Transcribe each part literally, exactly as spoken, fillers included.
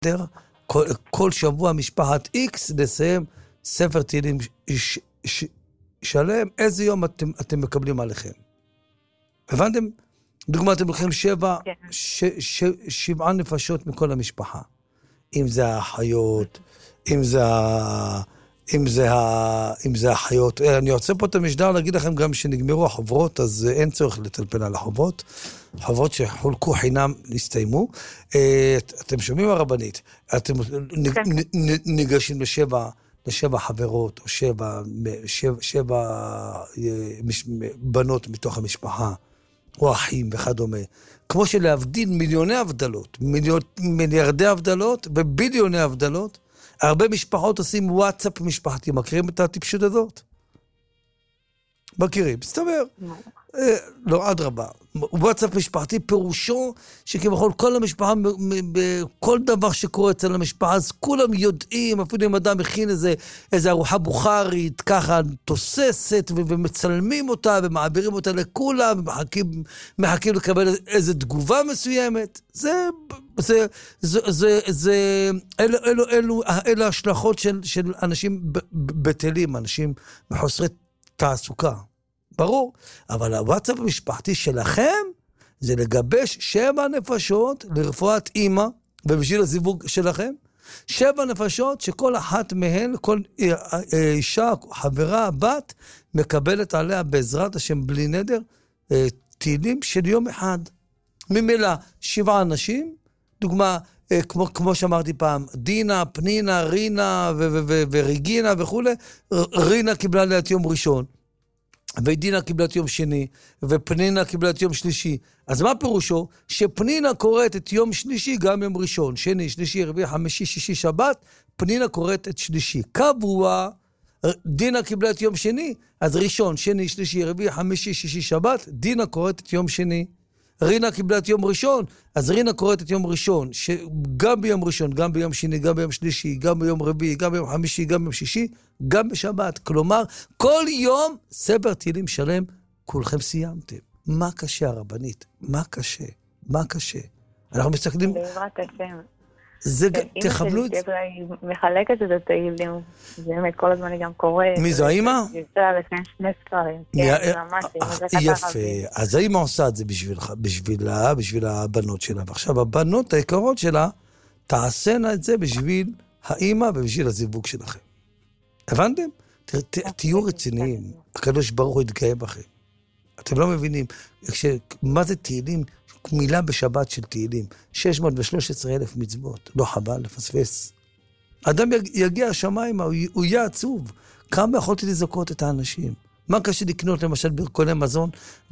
כל, כל שבוע משפחת X לסיים ספר תהילים ש, ש, שלם, איזה יום אתם, אתם מקבלים עליכם. הבנתם? דוגמה, אתם לוקחים שבע, ש, ש, שבעה נפשות מכל המשפחה. אם זה האחיות, אם זה ה... אם זה, ה... אם זה החיות. אני רוצה פה את המשדר להגיד לכם גם שנגמרו החוברות, אז אין צורך לטלפן על החוברות. חוברות שחולקו חינם הסתיימו. אתם שומעים הרבנית, אתם ניגשים לשבע, לשבע חברות, או שבע, שבע, שבע בנות מתוך המשפחה, או אחים וכדומה. כמו שלהבדיל מיליוני הבדלות, מיליון, מיליארדי הבדלות וביליוני הבדלות, הרבה משפחות עושים וואטסאפ משפחתי. מכירים את הטיפשות הזאת? מכירים, מסתבר. לא, עד רבה. וואטסאפ משפחתי פירושו שכביכול כל המשפחה, כל דבר שקורה אצל המשפחה, אז כולם יודעים, אפילו אם אדם מכין איזה, איזה ארוחה בוכרית, ככה תוססת, ומצלמים אותה, ומעבירים אותה לכולם, ומחכים, מחכים לקבל איזו תגובה מסוימת. זה, זה, זה, זה, זה, אלו, אלו, אלו, אלו השלכות של, של אנשים בטלים, אנשים מחוסרי תעסוקה. ברור, אבל הוואטסאפ המשפחתי שלכם זה לגבש שבע נפשות לרפואת אימא, ובשביל הזיווג שלכם, שבע נפשות שכל אחת מהן, כל אישה, חברה, בת, מקבלת עליה בעזרת השם בלי נדר, תהילים של יום אחד. ממילא שבעה אנשים, דוגמה, כמו, כמו שאמרתי פעם, דינה, פנינה, רינה ו- ו- ו- וריגינה וכו', רינה קיבלה ליד יום ראשון. ודינה קיבלה את יום שני, ופנינה קיבלה את יום שלישי. אז מה פירושו? שפנינה קוראת את יום שלישי גם יום ראשון, שני, שלישי, רביעי, חמישי, שישי, שבת, פנינה קוראת את שלישי. קבוע, דינה קיבלה את יום שני, אז ראשון, שני, שלישי, רביעי, חמישי, שישי, שבת, דינה קוראת את יום שני. רינה קיבלה את יום ראשון, אז רינה קוראת את יום ראשון, גם ביום ראשון, גם ביום שני, גם ביום שלישי, גם ביום רביעי, גם ביום חמישי, גם ביום שישי, גם בשבת. כלומר, כל יום ספר תהילים שלם, כולכם סיימתם. מה קשה הרבנית? מה קשה? מה קשה? אנחנו מסתכלים... בעזרת השם. זה, תכבלו את זה. היא מחלקת את התהילים. זה באמת, כל הזמן היא גם קוראת. מי זו, האמא? היא עושה לפני שני ספרים. כן, ממש. יפה. אז האמא עושה את זה בשבילה, בשביל הבנות שלה. ועכשיו הבנות היקרות שלה, תעשנה את זה בשביל האמא ובשביל הזיווג שלכם. הבנתם? תהיו רציניים. הקדוש ברוך הוא יתגאה בכם. אתם לא מבינים. מה זה תהילים? מילה בשבת של תהילים, שש מאות ושלוש עשרה אלף מצוות, לא חבל לפספס. אדם יגיע השמיים, הוא יהיה עצוב. כמה יכולתי לזכות את האנשים? מה קשה לקנות למשל ברכוני מזון,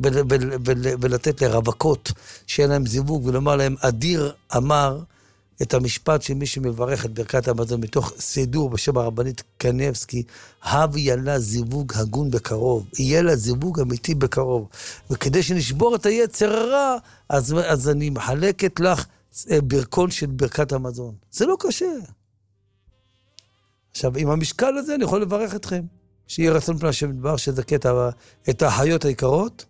ולתת לרווקות שיהיה להם זיווג, ולומר להם, אדיר אמר את המשפט של מי שמברך את ברכת המזון, מתוך סידור בשם הרבנית קניבסקי, הביא לה זיווג הגון בקרוב, יהיה לה זיווג אמיתי בקרוב, וכדי שנשבור את היצר הרע, אז, אז אני מחלקת לך ברכון של ברכת המזון. זה לא קשה. עכשיו, עם המשקל הזה אני יכול לברך אתכם, שיהיה רצון פני השם דבר שזכה את, את החיות היקרות.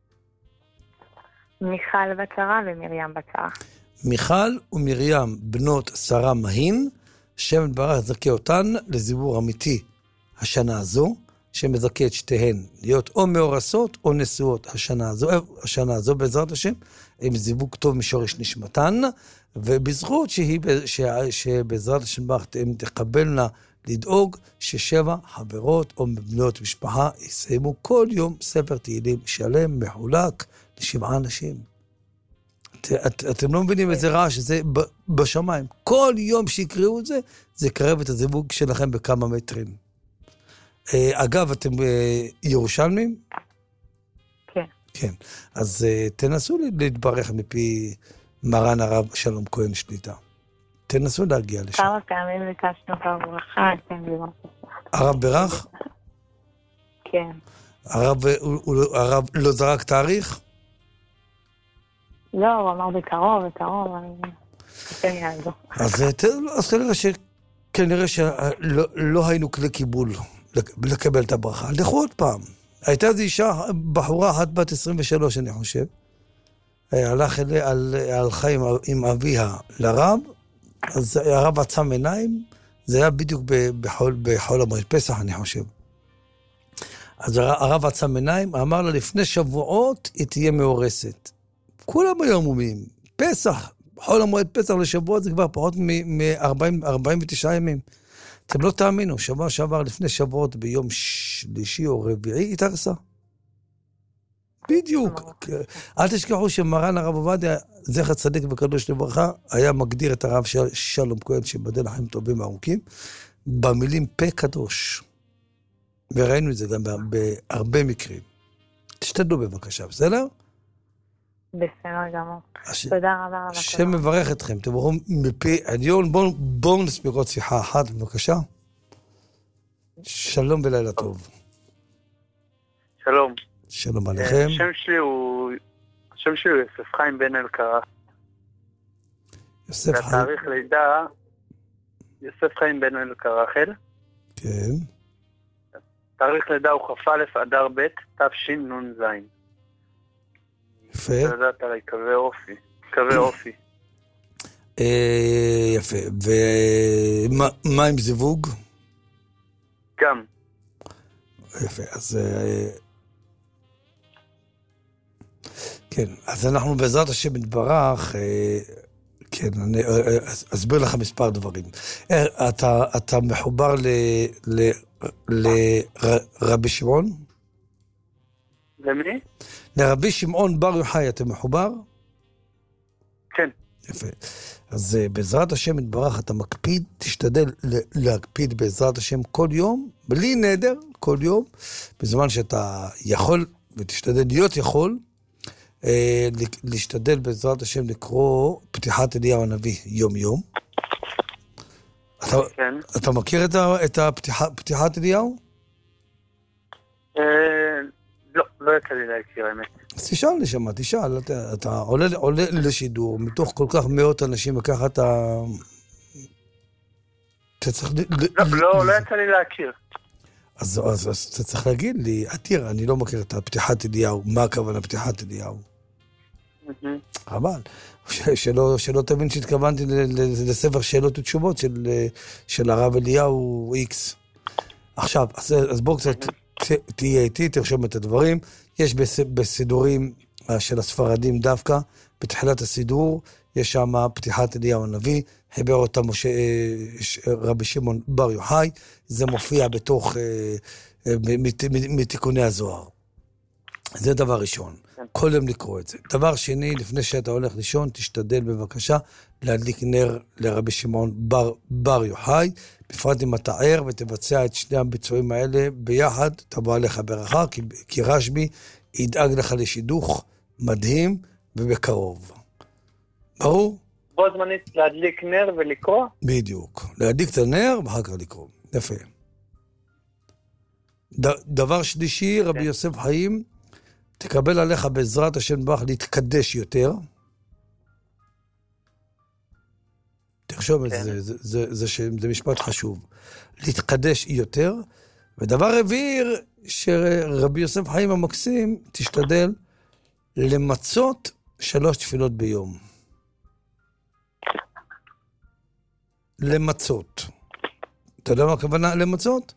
מיכל בצרה ומרים בצרה. מיכל ומרים בנות שרה מהין, שם יתברך זכה אותן לזיבור אמיתי השנה הזו, שמזכה את שתיהן להיות או מאורסות או נשואות השנה הזו, השנה הזו בעזרת השם, עם זיווג טוב משורש נשמתן, ובזכות שהיא, שבעזרת השם הן תקבלנה לדאוג ששבע חברות או בנות משפחה יסיימו כל יום ספר תהילים שלם מחולק לשבעה אנשים. את, את, אתם לא מבינים איזה רעש, שזה בשמיים. כל יום שיקראו את זה, זה יקרב את הזיווג שלכם בכמה מטרים. אגב, אתם ירושלמים? כן. כן. אז תנסו להתברך מפי מרן הרב שלום כהן שליטה. תנסו להגיע לשם. כמה פעמים ביקשנו ברכה, כן, לראות. הרב ברך? כן. הרב, הרב לא זרק תאריך? לא, הוא אמר בקרוב, בקרוב, אני... כן, יעזור. אז כנראה ש... כנראה שלא לא היינו כלי קיבול לקבל את הברכה. לכו עוד פעם. הייתה איזו אישה, בחורה אחת בת עשרים ושלוש, אני חושב. הלך אליה, הלכה עם, עם אביה לרב, אז הרב עצם עיניים, זה היה בדיוק בחול, בחול המועד פסח, אני חושב. אז הרב עצם עיניים, אמר לה, לפני שבועות היא תהיה מאורסת. כולם היו עמומים. פסח, חול המועד פסח לשבועות, זה כבר פחות מ-ארבעים ותשעה ימים. אתם לא תאמינו, שבוע שעבר לפני שבועות ביום שלישי או רביעי, היא תרסה. בדיוק. אל תשכחו שמרן הרב עובדיה, זכר צדיק וקדוש לברכה, היה מגדיר את הרב שלום כהן, שבדל לחיים טובים וארוכים, במילים פה קדוש. וראינו את זה גם בהרבה מקרים. תשתדלו בבקשה, בסדר? בסדר גמור. תודה רבה רבה. השם מברך אתכם, תברכו מפי עליון. בואו נספיק עוד שיחה אחת, בבקשה. שלום ולילה טוב. שלום. שלום עליכם. השם שלי הוא... השם שלי הוא יוסף חיים בן אלקרח. יוסף חיים. והתאריך לידה, יוסף חיים בן אלקרחל. כן. תאריך לידה הוא כ"א אדר ב' תשנ"ז. יפה. אתה יודעת עליי, קווי אופי. קווי אופי. יפה. ומה עם זיווג? גם. יפה, אז... כן, אז אנחנו בעזרת השם מתברך, כן, אני אסביר לך מספר דברים. אתה, אתה מחובר ל, ל, לרבי שמעון? למי? לרבי שמעון בר יוחאי, אתה מחובר? כן. יפה. אז בעזרת השם מתברך, אתה מקפיד, תשתדל להקפיד בעזרת השם כל יום, בלי נדר, כל יום, בזמן שאתה יכול, ותשתדל להיות יכול, להשתדל בעזרת השם לקרוא פתיחת אליהו הנביא יום יום. אתה, כן. אתה מכיר את, ה, את הפתיחה, פתיחת אליהו? אה, לא, לא יצא לי להכיר האמת. אז תשאל נשמה, תשאל, אתה, אתה עולה, עולה לשידור, מתוך כל כך מאות אנשים, וככה אתה... אתה צריך... לא, לא, לא יצא לי להכיר. אז, אז, אז אתה צריך להגיד לי, עתיר, אני לא מכיר את הפתיחת אליהו, מה הכוונה פתיחת אליהו? אבל, שלא, שלא תבין שהתכוונתי לספר שאלות ותשובות של, של הרב אליהו איקס. עכשיו, אז, אז בואו קצת תהיה איתי, תרשום את הדברים. יש בסידורים של הספרדים דווקא, בתחילת הסידור, יש שם פתיחת אליהו הנביא, חיבר אותה משה, רבי שמעון בר יוחאי, זה מופיע בתוך, מתיקוני הזוהר. זה דבר ראשון, כל יום לקרוא את זה. דבר שני, לפני שאתה הולך לישון, תשתדל בבקשה להדליק נר לרבי שמעון בר, בר יוחאי, בפרט אם אתה ער ותבצע את שני הביצועים האלה ביחד, תבוא עליך ברכה, כי, כי רשב"י ידאג לך לשידוך מדהים ובקרוב. ברור? בו זמנית להדליק נר ולקרוא? בדיוק. להדליק את הנר ואחר כך לקרוא. יפה. ד- דבר שלישי, רבי יוסף חיים, תקבל עליך בעזרת השם ברך להתקדש יותר. תרשום את זה, זה, זה, זה, זה משפט חשוב. להתקדש יותר. ודבר רביעי, שרבי יוסף חיים המקסים, תשתדל למצות שלוש תפילות ביום. למצות. אתה יודע מה הכוונה למצות?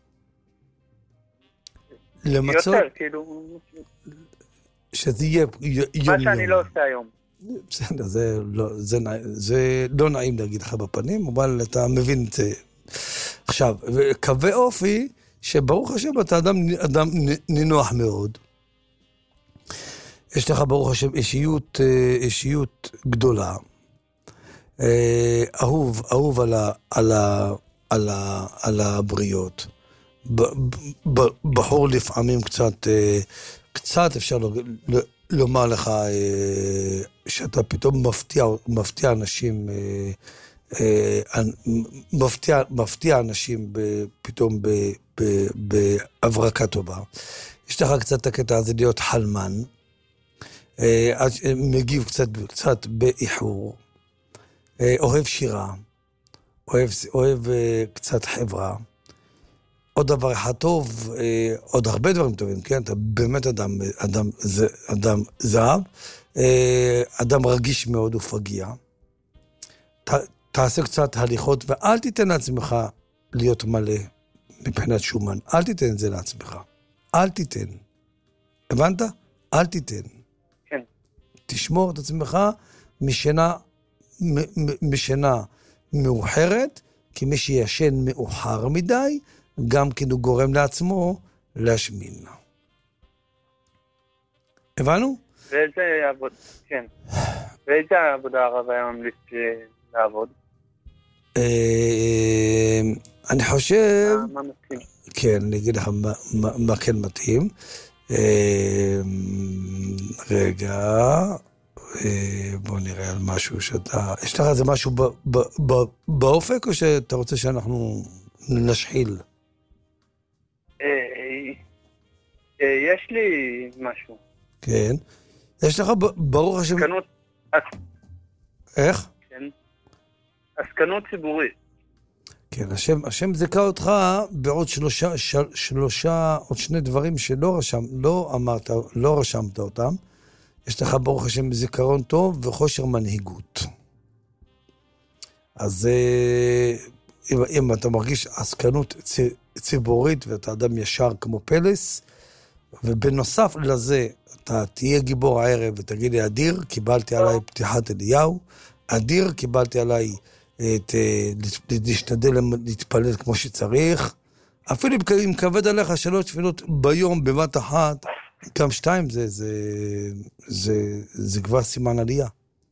למצות? יותר, כאילו... שזה יהיה יום יום. מה שאני לא עושה היום. בסדר, זה לא, זה, זה לא נעים להגיד לך בפנים, אבל אתה מבין את זה. עכשיו, קווי אופי, שברוך השם אתה אדם, אדם נינוח מאוד. יש לך ברוך השם אישיות, אישיות גדולה. אהוב, אהוב על ה, על ה, על ה, על הבריות. ב, ב, בחור לפעמים קצת, קצת אפשר לומר לך שאתה פתאום מפתיע, מפתיע אנשים, מפתיע, מפתיע אנשים פתאום בהברקה טובה. יש לך קצת את הקטע הזה להיות חלמן, מגיב קצת, קצת באיחור, אוהב שירה, אוהב, אוהב קצת חברה. עוד דבר אחד טוב, עוד הרבה דברים טובים, כן? אתה באמת אדם, אדם, אדם זהב, אדם רגיש מאוד ופגיע. ת, תעשה קצת הליכות, ואל תיתן לעצמך להיות מלא מבחינת שומן. אל תיתן את זה לעצמך. אל תיתן. הבנת? אל תיתן. כן. תשמור את עצמך משנה, משנה מאוחרת, כי מי שישן מאוחר מדי, גם כן הוא גורם לעצמו להשמין. הבנו? ואיזה עבודה, כן. ואיזה עבודה הרב היה ממליץ לעבוד? אני חושב... מה מתאים? כן, אני אגיד לך מה כן מתאים. רגע, בוא נראה על משהו שאתה... יש לך איזה משהו באופק, או שאתה רוצה שאנחנו נשחיל? יש לי משהו. כן. יש לך ברוך השם... עסקנות... איך? כן. עסקנות ציבורית. כן, השם, השם זיכה אותך בעוד שלושה, של, שלושה, עוד שני דברים שלא רשם, לא אמרת, לא רשמת אותם. יש לך ברוך השם זיכרון טוב וכושר מנהיגות. אז אם, אם אתה מרגיש עסקנות ציבורית ואתה אדם ישר כמו פלס, ובנוסף לזה אתה תהיה גיבור הערב ותגיד לי, אדיר, קיבלתי עליי פתיחת אליהו, אדיר, קיבלתי עליי את, להשתדל להתפלל כמו שצריך, אפילו אם כבד עליך שלוש תפילות ביום בבת אחת, גם שתיים זה, זה, זה, זה כבר סימן עלייה.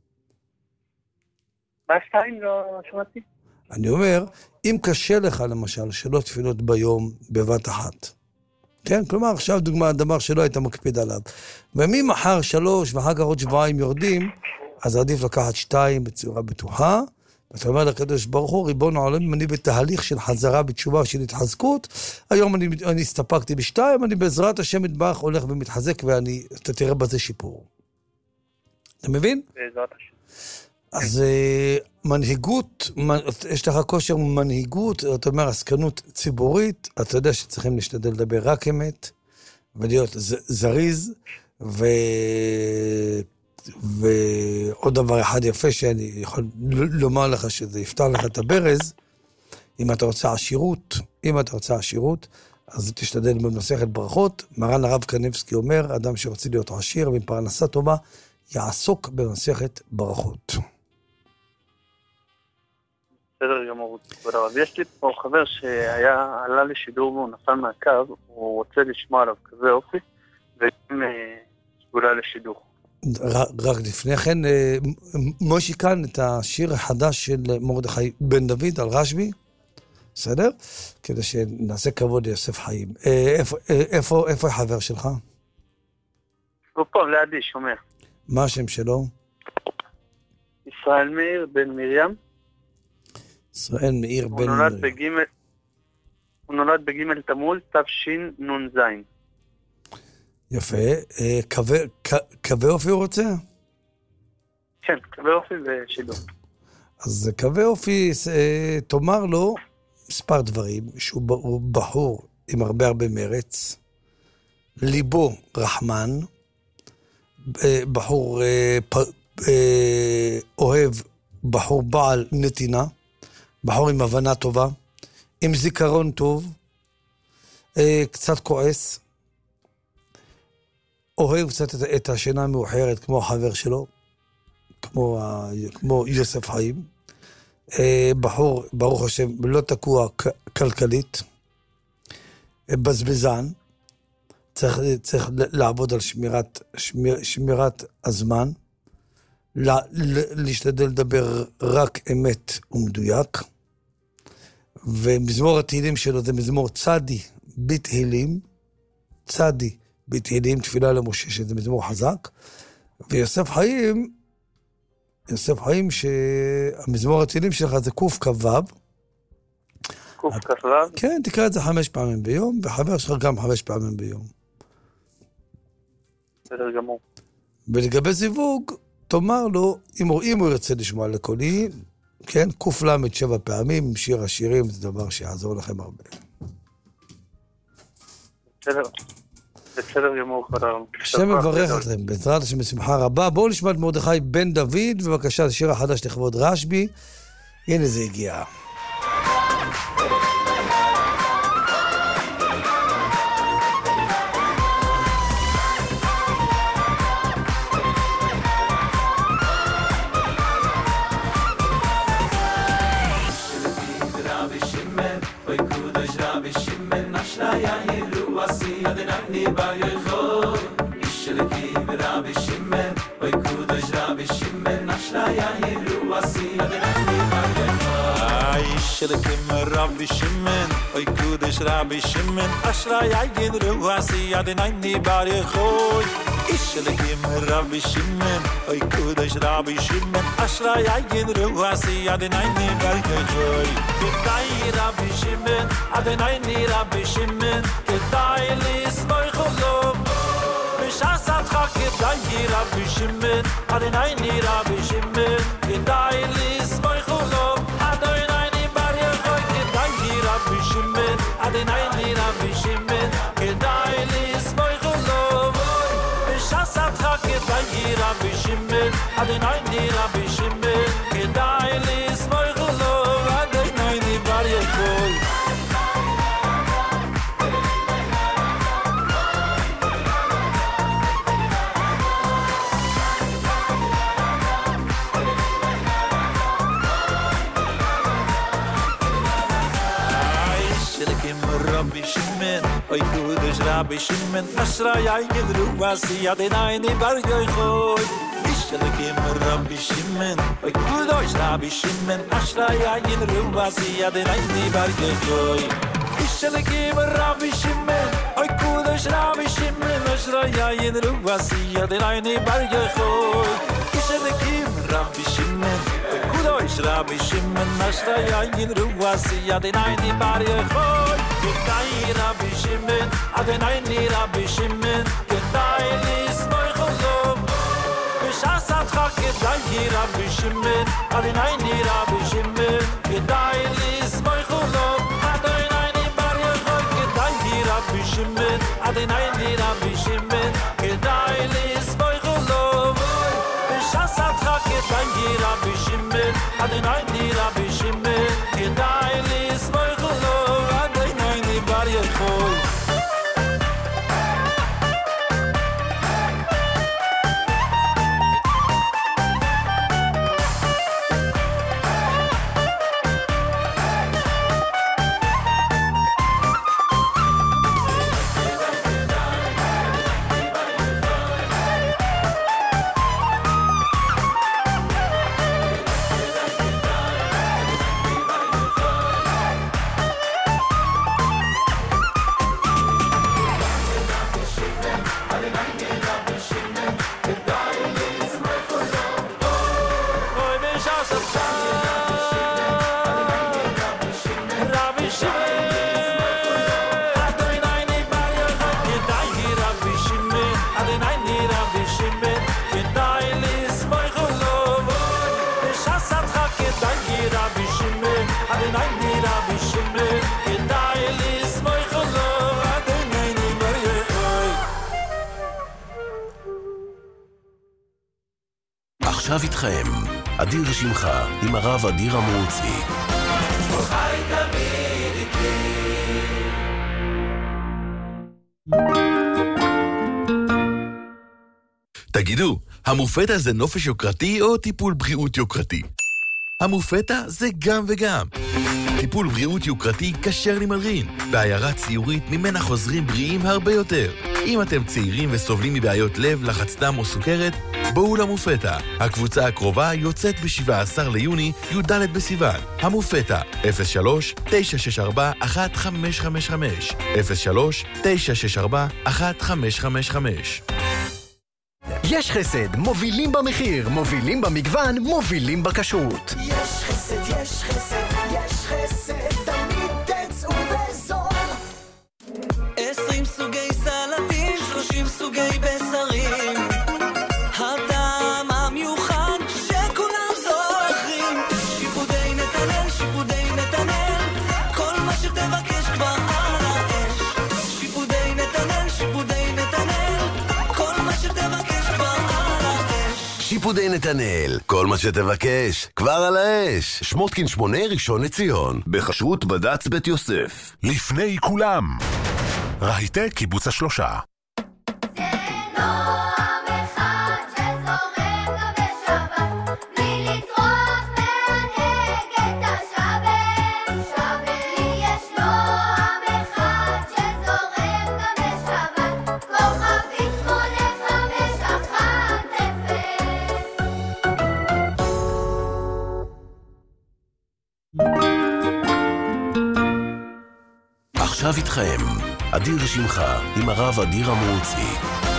מה שתיים לא שמעתי? אני אומר, אם קשה לך למשל שלוש תפילות ביום בבת אחת, כן? כלומר, עכשיו דוגמה, הדבר שלא היית מקפיד עליו. וממחר שלוש ואחר כך עוד שבועיים יורדים, אז עדיף לקחת שתיים בצורה בטוחה, ואתה אומר לקדוש ברוך הוא, ריבון העולם, אני בתהליך של חזרה בתשובה של התחזקות, היום אני, אני הסתפקתי בשתיים, אני בעזרת השם יתברך הולך ומתחזק, ואני, אתה תראה בזה שיפור. אתה מבין? בעזרת השם. אז מנהיגות, יש לך כושר מנהיגות, אתה אומר, עסקנות ציבורית, אתה יודע שצריכים להשתדל לדבר רק אמת, ולהיות זריז, ו... ועוד דבר אחד יפה שאני יכול לומר לך שזה יפתח לך את הברז, אם אתה רוצה עשירות, אם אתה רוצה עשירות, אז תשתדל במסכת ברכות. מרן הרב קניבסקי אומר, אדם שרוצה להיות עשיר ומפרנסה טובה, יעסוק במסכת ברכות. בסדר גמור, אבל יש לי פה חבר שהיה, עלה לשידור והוא נפל מהקו, הוא רוצה לשמוע עליו כזה אופי, וגם סגולה לשידור. רק לפני כן, מושי כאן את השיר החדש של מרדכי בן דוד על רשב"י, בסדר? כדי שנעשה כבוד ליוסף חיים. איפה, איפה, איפה החבר שלך? הוא פה, לידי, שומע. מה השם שלו? ישראל מאיר בן מרים. ישראל מאיר בן... הוא נולד בג' הוא נולד בג' תמוז תשנ"ז. יפה. קווי אופי הוא רוצה? כן, קווי אופי ושידור. אז קווי אופי, תאמר לו מספר דברים, שהוא בחור עם הרבה הרבה מרץ, ליבו רחמן, בחור אוהב, בחור בעל נתינה, בחור עם הבנה טובה, עם זיכרון טוב, קצת כועס, אוהב קצת את השינה המאוחרת כמו החבר שלו, כמו, כמו יוסף חיים, בחור, ברוך השם, לא תקוע כלכלית, בזבזן, צריך, צריך לעבוד על שמירת, שמיר, שמירת הזמן, לה, להשתדל לדבר רק אמת ומדויק, ומזמור התהילים שלו זה מזמור צדי בתהילים, צדי בתהילים, תפילה למשה, שזה מזמור חזק, ויוסף חיים, יוסף חיים שהמזמור התהילים שלך זה קוף כבב, קוף כבב? כן, תקרא את זה חמש פעמים ביום, וחבר שלך גם חמש פעמים ביום. בסדר גמור. ולגבי זיווג, תאמר לו, אם הוא, אם הוא ירצה לשמוע לקולי, כן, קוף למד שבע פעמים, שיר השירים, זה דבר שיעזור לכם הרבה. בסדר. בסדר גמור, חדר. השם מברך אתכם, בעזרת השם בשמחה רבה. בואו נשמע את מרדכי בן דוד, בבקשה, השיר החדש לכבוד רשב"י, הנה זה הגיע. Shelekim Rabbi Shimon, oy kudesh Rabbi Shimon, Ashrei Ayin Ruasi Adonai Bar Yechoy. Shelekim Rabbi Shimon, oy kudesh Rabbi Shimon, Ashrei Ayin Ruasi Adonai Bar Yechoy. Kedai Rabbi Shimon, Adonai Rabbi Shimon, kedai lismoy cholom. B'shasatcha kedai Rabbi Shimon, Adonai Rabbi Shimon, kedai lismoy cholom. Rabbi Shimon, Adonai Rabbi Shimon, kedai lismoy cholov. B'shasatcha kedai Rabbi Shimon, Adonai Rabbi Shimon, kedai lismoy cholov. Adonai bar yechoy. Rabbi Shimon, oy kudesh Rabbi Shimon, Ashrei Ayin Ruasi Adonai Bar Yechoy. Shelekim Rabbi Shimon, oy kudesh Rabbi Shimon, Ashrei Ayin Ruasi Adonai Bar Yechoy. Shelekim Rabbi Shimon, oy kudesh Rabbi Shimon, Ashrei Ayin Ruasi Adonai Bar Yechoy. Shelekim Rabbi Shimon, oy kudesh Rabbi Shimon, Ashrei Ayin Ruasi Adonai Bar Yechoy. Kedai Rabbi Shimon, Adonai Rabbi Shimon, kedai lismoy cholom. B'shasatcha kedai Rabbi Shimon, Adonai Rabbi Shimon, kedai lismoy cholom. Adonai bar yechoy, kedai Rabbi Shimon, Adonai Rabbi Shimon, kedai lismoy cholom. B'shasatcha kedai Rabbi Shimon, Adonai Rabbi Shimon, kedai lismoy cholom. bar yechoy. עכשיו איתכם, אדיר שמחה עם הרב אדיר אמרוצי. חי תמיד איתי. תגידו, המופטה זה נופש יוקרתי או טיפול בריאות יוקרתי? המופטה זה גם וגם. טיפול בריאות יוקרתי כשר למלרין, בעיירה ציורית ממנה חוזרים בריאים הרבה יותר. אם אתם צעירים וסובלים מבעיות לב, לחץ דם או סוכרת, בואו למופטה. הקבוצה הקרובה יוצאת ב-שבעה עשר ליוני, י"ד בסיוון. המופטה, אפס שלוש תשע שש ארבע אחת חמש חמש חמש, אפס שלוש תשע שש ארבע אחת חמש חמש חמש. יש חסד, מובילים במחיר, מובילים במגוון, מובילים בכשרות. יש חסד, יש חסד, יש חסד, תמיד תצאו בזול. עשרים סוגי סלטים, שלושים סוגי בשרים. הטעם המיוחד שכולם זוכרים. שיפודי נתנאל, שיפודי נתנאל, כל מה שתבקש כבר על האש. שיפודי נתנאל, שיפודי נתנאל, כל מה שתבקש כבר על האש. איפודי נתנאל, כל מה שתבקש, כבר על האש. שמותקין שמונה, ראשון לציון. בחשרות בד"ץ בית יוסף. לפני כולם. רהיטי קיבוץ השלושה. עכשיו איתכם, אדיר שמחה עם הרב אדיר המורצי.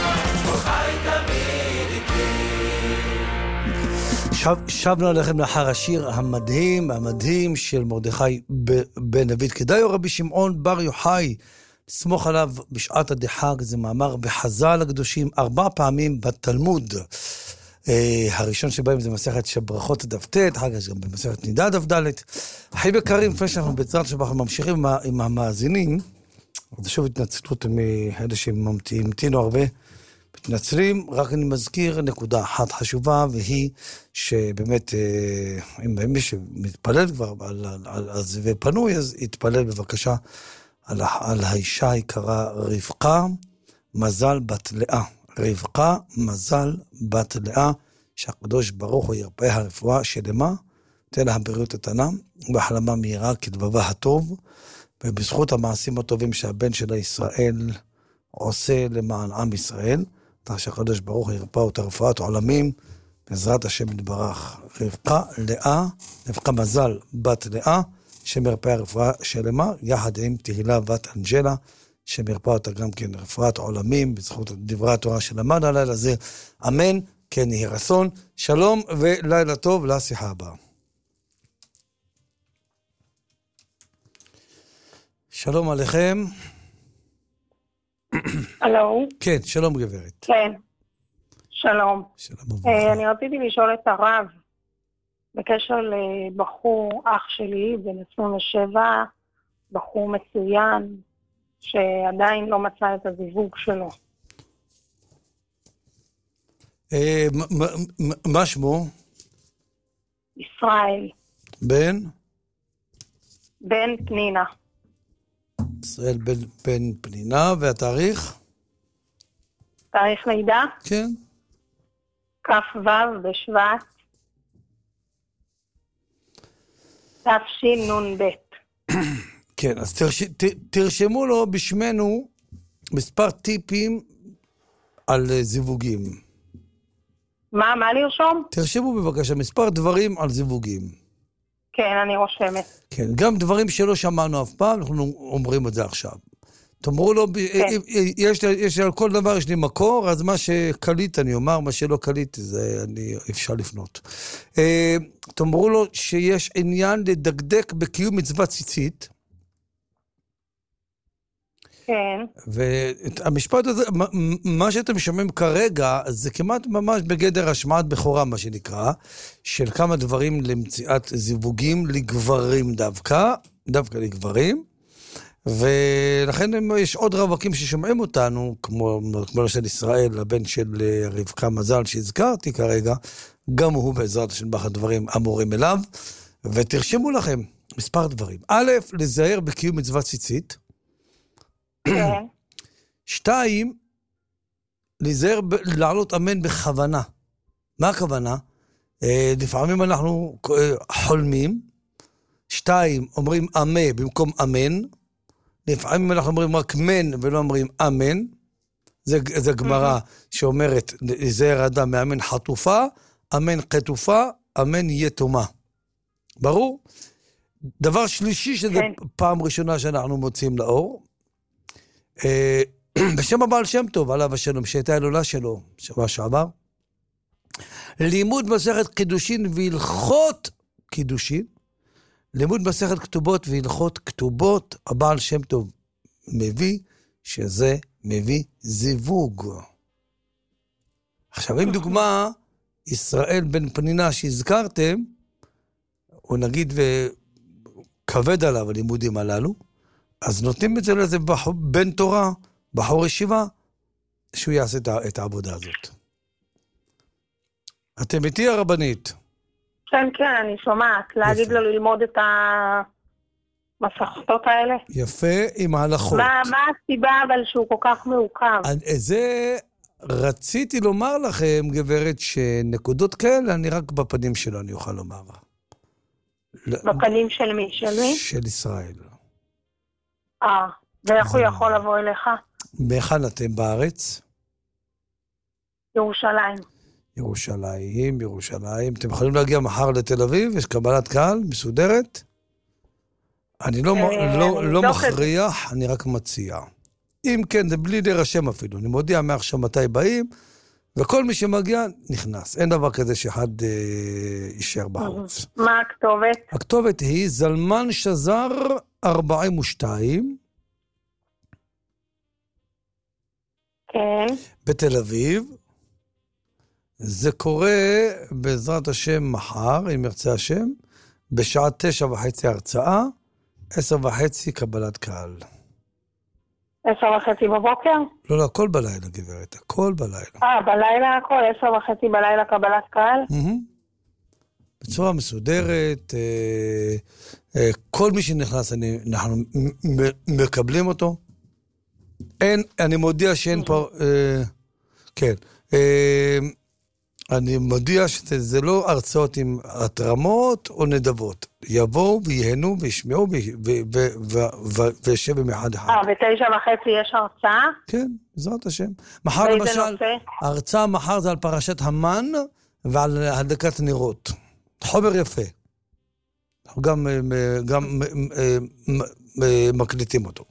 שב, שבנו עליכם לאחר השיר המדהים, המדהים של מרדכי בן דוד. כדאי רבי שמעון בר יוחאי, לסמוך עליו בשעת הדחק, זה מאמר בחז"ל הקדושים, ארבע פעמים בתלמוד. אה, הראשון שבהם זה מסכת שברכות דף ט', אחר כך גם במסכת נידה דף ד'. חיים יקרים, לפני שאנחנו בעזרת שבח ממשיכים עם, עם המאזינים, אז שוב התנצלות מאלה שהמתינו הרבה, מתנצלים, רק אני מזכיר נקודה אחת חשובה, והיא שבאמת, אם מי שמתפלל כבר על, על, על זה ופנוי, אז יתפלל בבקשה על, על האישה היקרה רבקה, מזל בת לאה. רבקה, מזל בת לאה, שהקדוש ברוך הוא ירפא הרפואה שלמה, תן לה בריאות איתנה, בהחלמה מהירה כדבבה הטוב, ובזכות המעשים הטובים שהבן שלה ישראל עושה למען עם ישראל, כך שהקדוש ברוך הוא ירפא אותה רפואת עולמים, בעזרת השם יתברך. רבקה לאה, רבקה מזל בת לאה, שמרפא הרפואה שלמה, יחד עם תהילה בת אנג'לה, שמרפא אותה גם כן רפואת עולמים, בזכות דברי התורה שלמד הלילה הזה. אמן, כן יהי רצון. שלום ולילה טוב לשיחה הבאה. שלום עליכם. הלו. כן, שלום גברת. כן, שלום. שלום וברכה. אני רציתי לשאול את הרב, בקשר לבחור אח שלי, בן עשרים ושבע, בחור מצוין, שעדיין לא מצא את הזיווג שלו. מה שמו? ישראל. בן? בן פנינה. ישראל בן פנינה, והתאריך? תאריך לידה? כן. כ"ו בשבט. תשנ"ב. כן, אז תרש, ת, תרשמו לו בשמנו מספר טיפים על זיווגים. מה, מה לרשום? תרשמו בבקשה מספר דברים על זיווגים. כן, אני רושמת. כן, גם דברים שלא שמענו אף פעם, אנחנו אומרים את זה עכשיו. תאמרו לו, כן. יש, יש על כל דבר יש לי מקור, אז מה שקליט אני אומר, מה שלא קליט, זה אני אפשר לפנות. תאמרו לו שיש עניין לדקדק בקיום מצוות ציצית, כן. והמשפט הזה, מה שאתם שומעים כרגע, זה כמעט ממש בגדר השמעת בכורה, מה שנקרא, של כמה דברים למציאת זיווגים לגברים דווקא, דווקא לגברים, ולכן יש עוד רווקים ששומעים אותנו, כמו, כמו של ישראל, הבן של רבקה מזל שהזכרתי כרגע, גם הוא בעזרת השם באחד דברים אמורים אליו, ותרשמו לכם מספר דברים. א', לזהר בקיום מצוות ציצית, שתיים, להיזהר לעלות אמן בכוונה. מה הכוונה? לפעמים אנחנו חולמים, שתיים, אומרים אמה במקום אמן, לפעמים אנחנו אומרים רק מן ולא אומרים אמן, זה, זה גמרא שאומרת, להיזהר אדם מאמן חטופה, אמן קטופה, אמן יתומה. ברור? דבר שלישי, שזה פעם ראשונה שאנחנו מוצאים לאור, בשם הבעל שם טוב, עליו השלום, שהייתה ההילולה שלו, שבוע שעבר, לימוד מסכת קידושין והלכות קידושין, לימוד מסכת כתובות והלכות כתובות, הבעל שם טוב מביא, שזה מביא זיווג. עכשיו, אם דוגמה, ישראל בן פנינה שהזכרתם, הוא נגיד וכבד עליו הלימודים הללו, אז נותנים את זה לאיזה בן תורה, בחור ישיבה, שהוא יעשה את העבודה הזאת. אתם איתי הרבנית? כן, כן, אני שומעת. להגיד לו ללמוד את המסכתות האלה. יפה, עם ההלכות. מה, מה הסיבה אבל שהוא כל כך מעוכב? זה רציתי לומר לכם, גברת, שנקודות כאלה, אני רק בפנים שלו, אני אוכל לומר. בפנים של מי? של מי? של ישראל. אה, ואיך הוא יכול לבוא אליך? מהיכן אתם בארץ? ירושלים. ירושלים, ירושלים. אתם יכולים להגיע מחר לתל אביב? יש קבלת קהל מסודרת? אני לא, לא, לא מכריח, אני רק מציע. אם כן, זה בלי להירשם אפילו. אני מודיע מעכשיו מתי באים, וכל מי שמגיע נכנס. אין דבר כזה שאחד אה, יישאר בחוץ. מה הכתובת? הכתובת היא זלמן שזר ארבעים ושתיים. כן. בתל אביב. זה קורה בעזרת השם מחר, אם ירצה השם, בשעה תשע וחצי הרצאה, עשר וחצי קבלת קהל. עשר וחצי בבוקר? לא, לא, הכל בלילה, גברת, הכל בלילה. אה, בלילה הכל, עשר וחצי בלילה קבלת קהל? בצורה מסודרת, אה, אה, כל מי שנכנס, אני, אנחנו מ- מקבלים אותו. אין, אני מודיע שאין פה, אה, כן, אה, אני מודיע שזה לא הרצאות עם התרמות או נדבות. יבואו ויהנו וישמעו וישב במחד אחד. אה, בתשע וחצי יש הרצאה? כן, בעזרת השם. מחר באיזה למשל, נושא? ההרצאה מחר זה על פרשת המן ועל הדלקת נרות. חומר יפה. אנחנו גם, גם מקליטים אותו.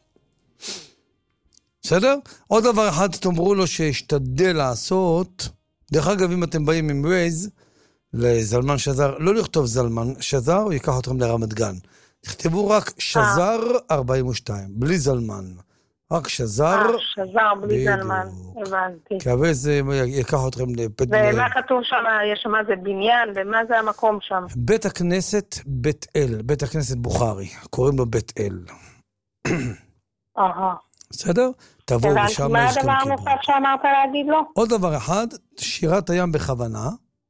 בסדר? עוד דבר אחד, תאמרו לו שישתדל לעשות, דרך אגב, אם אתם באים עם ווייז לזלמן שזר, לא לכתוב זלמן שזר, הוא ייקח אתכם לרמת גן. תכתבו רק שזר ארבעים ושתיים, בלי זלמן. רק שזר. אה, שזר בלי זלמן, הבנתי. כי הווייז זה ייקח אתכם לפד... ומה כתוב שם, יש שם איזה בניין, ומה זה המקום שם? בית הכנסת בית אל, בית הכנסת בוכרי, קוראים לו בית אל. אהה. בסדר? תבואו ושם... מה הדבר הנוסף שאמרת להגיד לו? עוד דבר אחד, שירת הים בכוונה.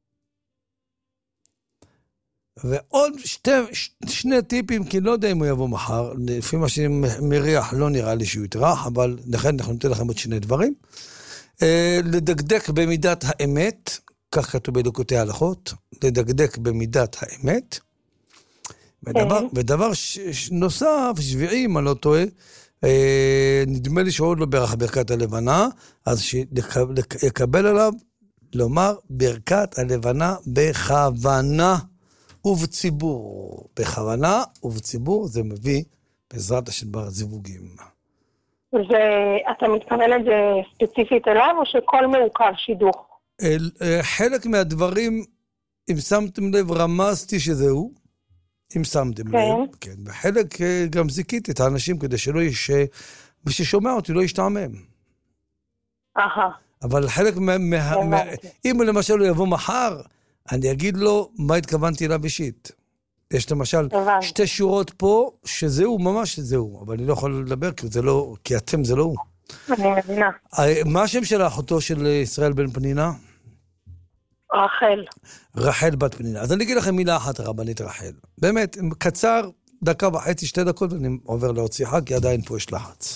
ועוד שתי, שני טיפים, כי לא יודע אם הוא יבוא מחר, לפי מה שאני מריח, לא נראה לי שהוא יתרח, אבל לכן אנחנו ניתן לכם עוד שני דברים. לדקדק במידת האמת, כך כתוב בדוקותי ההלכות, לדקדק במידת האמת. ודבר, ודבר ש, ש, נוסף, שביעי, אם אני לא טועה, נדמה לי שעוד לא ברך ברכת הלבנה, אז שיקבל עליו לומר ברכת הלבנה בכוונה ובציבור. בכוונה ובציבור זה מביא בעזרת השם זיווגים. ואתה מתכוון את זה ספציפית אליו או שכל מעוכב שידוך? חלק מהדברים, אם שמתם לב, רמזתי שזהו. אם שמתם לב, כן, בחלק גם זיקיתי את האנשים כדי שלא יש, מי ששומע אותי לא ישתעמם. אהה. אבל חלק מה, מה, מה, אם למשל הוא יבוא מחר, אני אגיד לו מה התכוונתי אליו אישית. יש למשל שתי שורות פה, שזהו, ממש זהו, אבל אני לא יכול לדבר, כי זה לא, כי אתם זה לא הוא. אני מבינה. מה השם של האחותו של ישראל בן פנינה? רחל. רחל בת פנינה. אז אני אגיד לכם מילה אחת, הרבנית רחל. באמת, קצר, דקה וחצי, שתי דקות, ואני עובר לעוד שיחה, כי עדיין פה יש לחץ.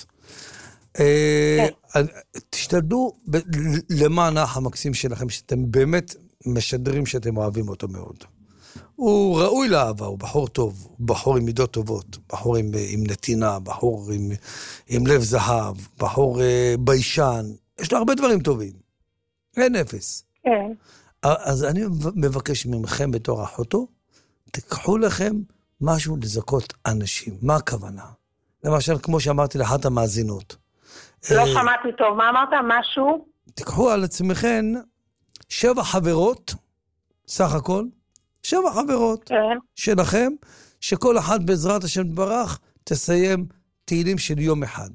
תשתדלו למען האח המקסים שלכם, שאתם באמת משדרים שאתם אוהבים אותו מאוד. הוא ראוי לאהבה, הוא בחור טוב, הוא בחור עם מידות טובות, בחור עם, עם נתינה, בחור עם, עם לב זהב, בחור ביישן, יש לו הרבה דברים טובים. אין אפס. כן. אז אני מבקש ממכם בתור אחותו, תקחו לכם משהו לזכות אנשים. מה הכוונה? למשל, כמו שאמרתי לאחת המאזינות. לא שמעתי טוב, מה אמרת? משהו? תקחו על עצמכם שבע חברות, סך הכל, שבע חברות שלכם, שכל אחד בעזרת השם ברך, תסיים תהילים של יום אחד.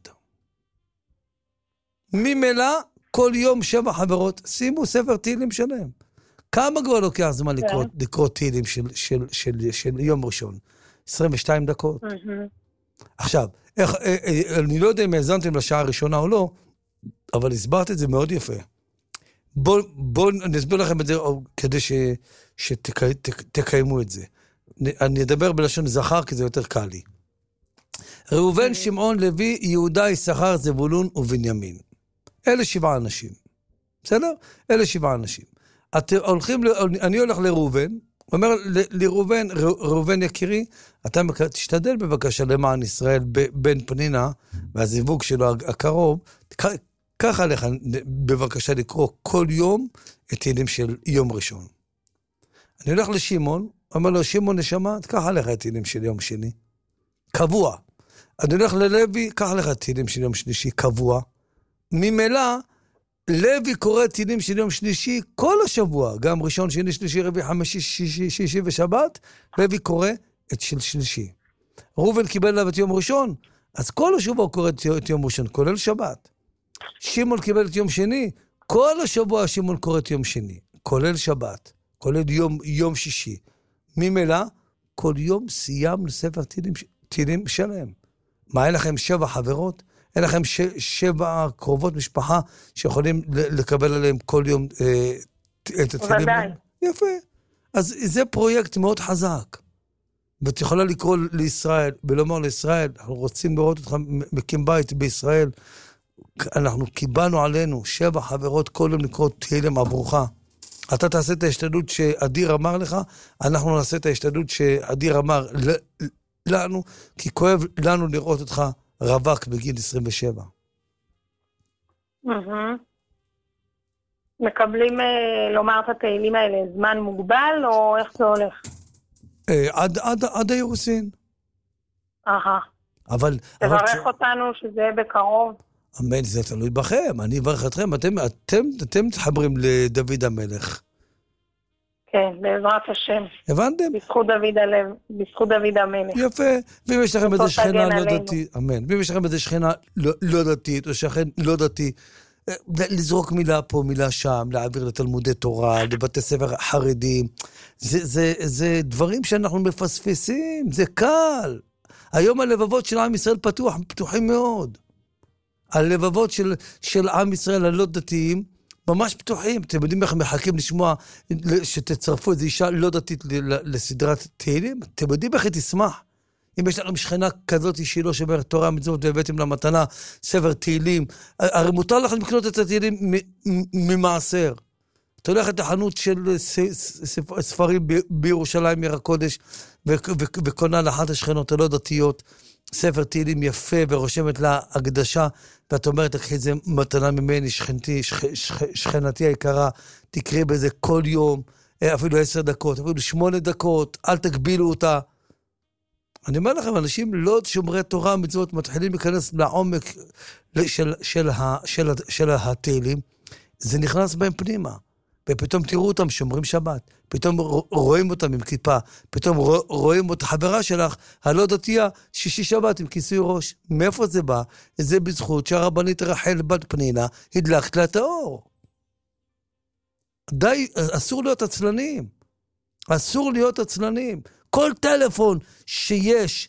ממילא, כל יום שבע חברות, שימו ספר תהילים שלהם. כמה כבר לוקח זמן לקרוא, לקרוא תהילים של, של, של, של יום ראשון? עשרים ושתיים דקות. עכשיו, איך, אני לא יודע אם האזנתם לשעה הראשונה או לא, אבל הסברת את זה מאוד יפה. בואו בוא, נסביר לכם את זה, כדי שתקיימו את זה. אני אדבר בלשון זכר, כי זה יותר קל לי. ראובן, שמעון, לוי, יהודה, יששכר, זבולון ובנימין. אלה שבעה אנשים. בסדר? אלה שבעה אנשים. אתם הולכים, אני הולך לראובן, אומר לראובן, ראובן יקירי, אתה תשתדל בבקשה למען ישראל בן פנינה, והזיווג שלו הקרוב, קח עליך בבקשה לקרוא כל יום את תהילים של יום ראשון. אני הולך לשמעון, אומר לו, שמעון נשמה, תקח עליך את תהילים של יום שני. קבוע. אני הולך ללוי, קח עליך את תהילים של יום שלישי, קבוע. ממילא, לוי קורא תהילים של יום שלישי כל השבוע, גם ראשון, שני, שלישי, רביעי, חמישי, שישי, שישי ושבת, לוי קורא את של שלישי. ראובן קיבל עליו את יום ראשון, אז כל השבוע קורא את יום ראשון, כולל שבת. שמעון קיבל את יום שני, כל השבוע שמעון קורא את יום שני, כולל שבת, כולל יום, יום שישי. ממילא, כל יום סיימנו ספר תהילים, תהילים שלם. מה, אין לכם שבע חברות? אין לכם ש, שבע קרובות משפחה שיכולים לקבל עליהם כל יום אה, את התהילים? ודאי. יפה. אז זה פרויקט מאוד חזק. ואת יכולה לקרוא לישראל, ולומר לישראל, אנחנו רוצים לראות אותך מקים בית בישראל, אנחנו קיבלנו עלינו שבע חברות כל יום לקרוא תהילים עבורך. אתה תעשה את ההשתדלות שאדיר אמר לך, אנחנו נעשה את ההשתדלות שאדיר אמר לנו, כי כואב לנו לראות אותך רווק בגיל עשרים ושבע. מקבלים לומר את התהילים האלה זמן מוגבל, או איך זה הולך? עד האירוסין. אהה. אבל... תברך אותנו שזה בקרוב. אמן, זה תלוי בכם. אני אברך אתכם. אתם, אתם, אתם מתחברים לדוד המלך. כן, בעזרת השם. הבנתם? בזכות דוד הלב, בזכות דוד המלך. יפה. ואם יש לכם איזה שכנה לא דתית, אמן. ואם יש לכם איזה שכנה לא דתית, או שכן לא דתי, לזרוק מילה פה, מילה שם, להעביר לתלמודי תורה, לבתי ספר חרדים. זה, זה, זה דברים שאנחנו מפספסים. זה קל. היום הלבבות של עם ישראל פתוח, פתוחים מאוד. הלבבות של, של עם ישראל הלא דתיים, ממש פתוחים. אתם יודעים איך מחכים לשמוע שתצרפו איזו אישה לא דתית לסדרת תהילים? אתם יודעים איך היא תשמח? אם יש לכם שכנה כזאת שהיא לא שומרת תורה מצוות והבאתם לה מתנה ספר תהילים, הרי מותר לכם לקנות את התהילים ממעשר. אתה הולך את החנות של ספרים בירושלים עיר הקודש, וקונה לאחת השכנות הלא דתיות ספר תהילים יפה ורושמת לה הקדשה, ואת אומרת, תקחי את זה מתנה ממני, שכנתי, שכ, שכ, שכנתי היקרה, תקראי בזה כל יום, אפילו עשר דקות, אפילו שמונה דקות, אל תגבילו אותה. אני אומר לכם, אנשים לא שומרי תורה מצוות מתחילים להיכנס לעומק של, של, של, של התהילים, זה נכנס בהם פנימה. ופתאום תראו אותם שומרים שבת, פתאום רואים אותם עם כיפה, פתאום רואים את החברה שלך, הלא דתייה, שישי שבת עם כיסוי ראש. מאיפה זה בא? זה בזכות שהרבנית רחל בת פנינה הדלקת לה את האור. די, אסור להיות עצלנים. אסור להיות עצלנים. כל טלפון שיש,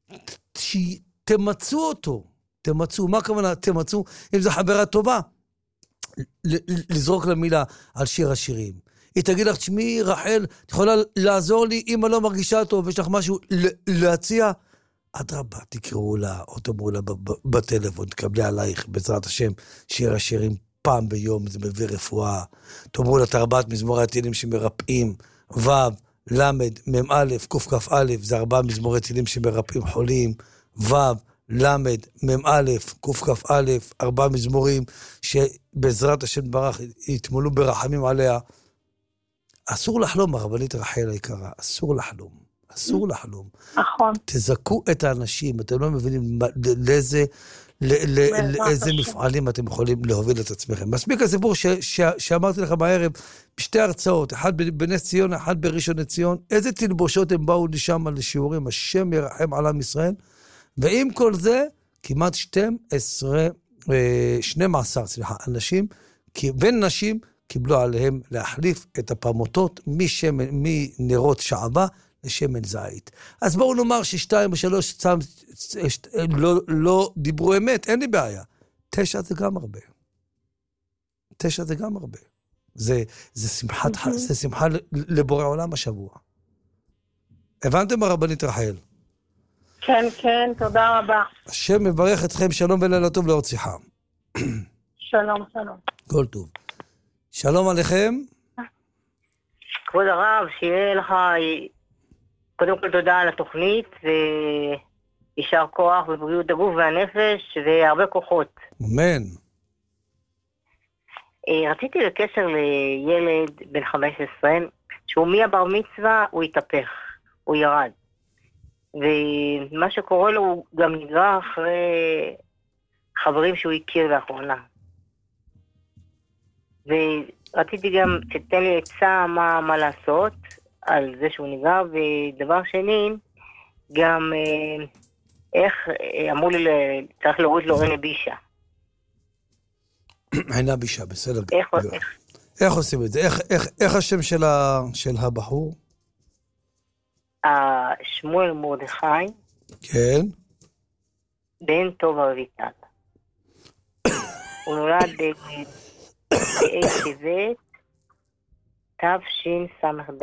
תמצאו אותו. תמצאו, מה הכוונה? תמצאו, אם זו חברה טובה. לזרוק לה מילה על שיר השירים. היא תגיד לך, שמי רחל, את יכולה לעזור לי, אמא לא מרגישה טוב, יש לך משהו להציע? אדרבה, תקראו לה, או תאמרו לה בטלפון, תקבלי עלייך, בעזרת השם, שיר השירים פעם ביום, זה מביא רפואה. תאמרו לה את ארבעת מזמורי התהילים שמרפאים, ו', למד, מ' א', ק' כ' א', זה ארבעה מזמורי תהילים שמרפאים חולים, ו', למד, מ' א', ק' כ' א', ארבעה מזמורים שבעזרת השם ברך יתמלאו ברחמים עליה. אסור לחלום, הרבנית רחל היקרה, אסור לחלום, אסור לחלום. נכון. תזכו את האנשים, אתם לא מבינים לאיזה, לאיזה מפעלים אתם יכולים להוביל את עצמכם. מספיק הסיפור שאמרתי לך בערב, בשתי הרצאות, אחד בנס ציון, אחד בראשון לציון, איזה תלבושות הם באו לשם לשיעורים, השם ירחם על עם ישראל, ועם כל זה, כמעט שתים עשרה, שנים עשר, סליחה, אנשים, ונשים קיבלו עליהם להחליף את הפעמותות משמן, מנרות שעבה לשמן זית. אז בואו נאמר ששתיים או שלוש צם, לא, לא דיברו אמת, אין לי בעיה. תשע זה גם הרבה. תשע זה גם הרבה. זה, זה שמחת, זה שמחה לבורא עולם השבוע. הבנתם הרבנית רחל? כן, כן, תודה רבה. השם מברך אתכם, שלום ולילה טוב לעוד שיחה. שלום, שלום. כל טוב. שלום עליכם. כבוד הרב, שיהיה לך, קודם כל תודה על התוכנית, וישר כוח ובריאות הגוף והנפש, והרבה כוחות. אמן. רציתי לקשר לילד בן חמש עשרה, שהוא מהבר מצווה, הוא התהפך, הוא ירד. ומה שקורה לו, הוא גם נגרע אחרי חברים שהוא הכיר לאחרונה. ורציתי גם שתתן לי עצה מה, מה לעשות על זה שהוא נגרע, ודבר שני, גם איך, אמרו לי, צריך להוריד לו עיני בישה. עיני בישה, בסדר. איך, איך? איך עושים את זה? איך, איך, איך השם של, ה, של הבחור? שמואל מרדכי. כן. בן טוב אביטל. הוא נולד בטבת תשס"ד.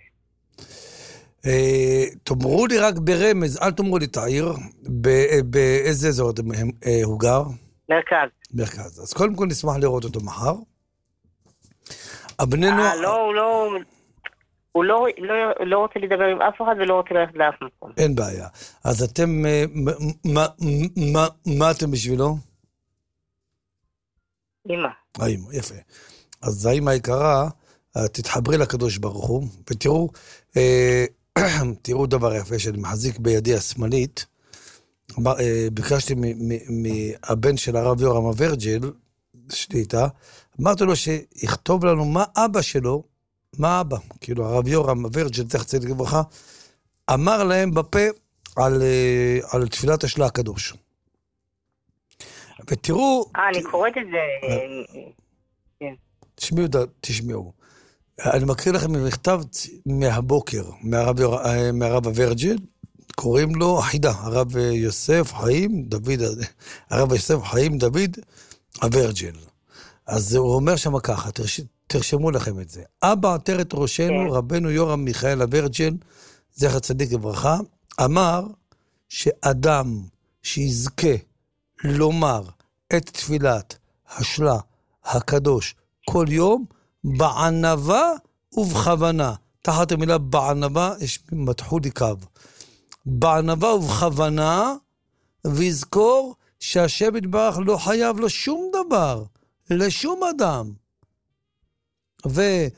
תאמרו לי רק ברמז, אל תאמרו לי את העיר, באיזה אזור הוא גר? מרכז. מרכז. אז קודם כל נשמח לראות אותו מחר. הבני נוער... לא, הוא לא... הוא לא, לא, לא רוצה לדבר עם אף אחד ולא רוצה ללכת לאף מקום. אין בעיה. אז אתם, מה, מה, מה, מה אתם בשבילו? אמא. האמא, יפה. אז האמא היקרה, תתחברי לקדוש ברוך הוא, ותראו, תראו דבר יפה שאני מחזיק בידי השמאלית, ביקשתי מהבן של הרב יורם אברג'ל, שליטה, אמרתי לו שיכתוב לנו מה אבא שלו, מה אבא, כאילו הרב יורם אברג'ל, זכר צדיק לברכה, אמר להם בפה על, על תפילת השלה הקדוש. ותראו... אה, אני קוראת את זה... תשמעו, תשמעו. אני מקריא לכם ממכתב מהבוקר, מהרב, מהרב אברג'ל, קוראים לו חידה, הרב יוסף חיים דוד, הרב יוסף חיים דוד אברג'ל. אז הוא אומר שם ככה, תרש, תרשמו לכם את זה. אבא עטרת ראשנו, רבנו יורם מיכאל אברג'ל, זכר צדיק לברכה, אמר שאדם שיזכה לומר את תפילת השלה הקדוש כל יום, בענבה ובכוונה. תחת המילה בענבה, יש מתחו לי קו. בענבה ובכוונה, ויזכור שהשם יתברך לא חייב לו שום דבר, לשום אדם. ו,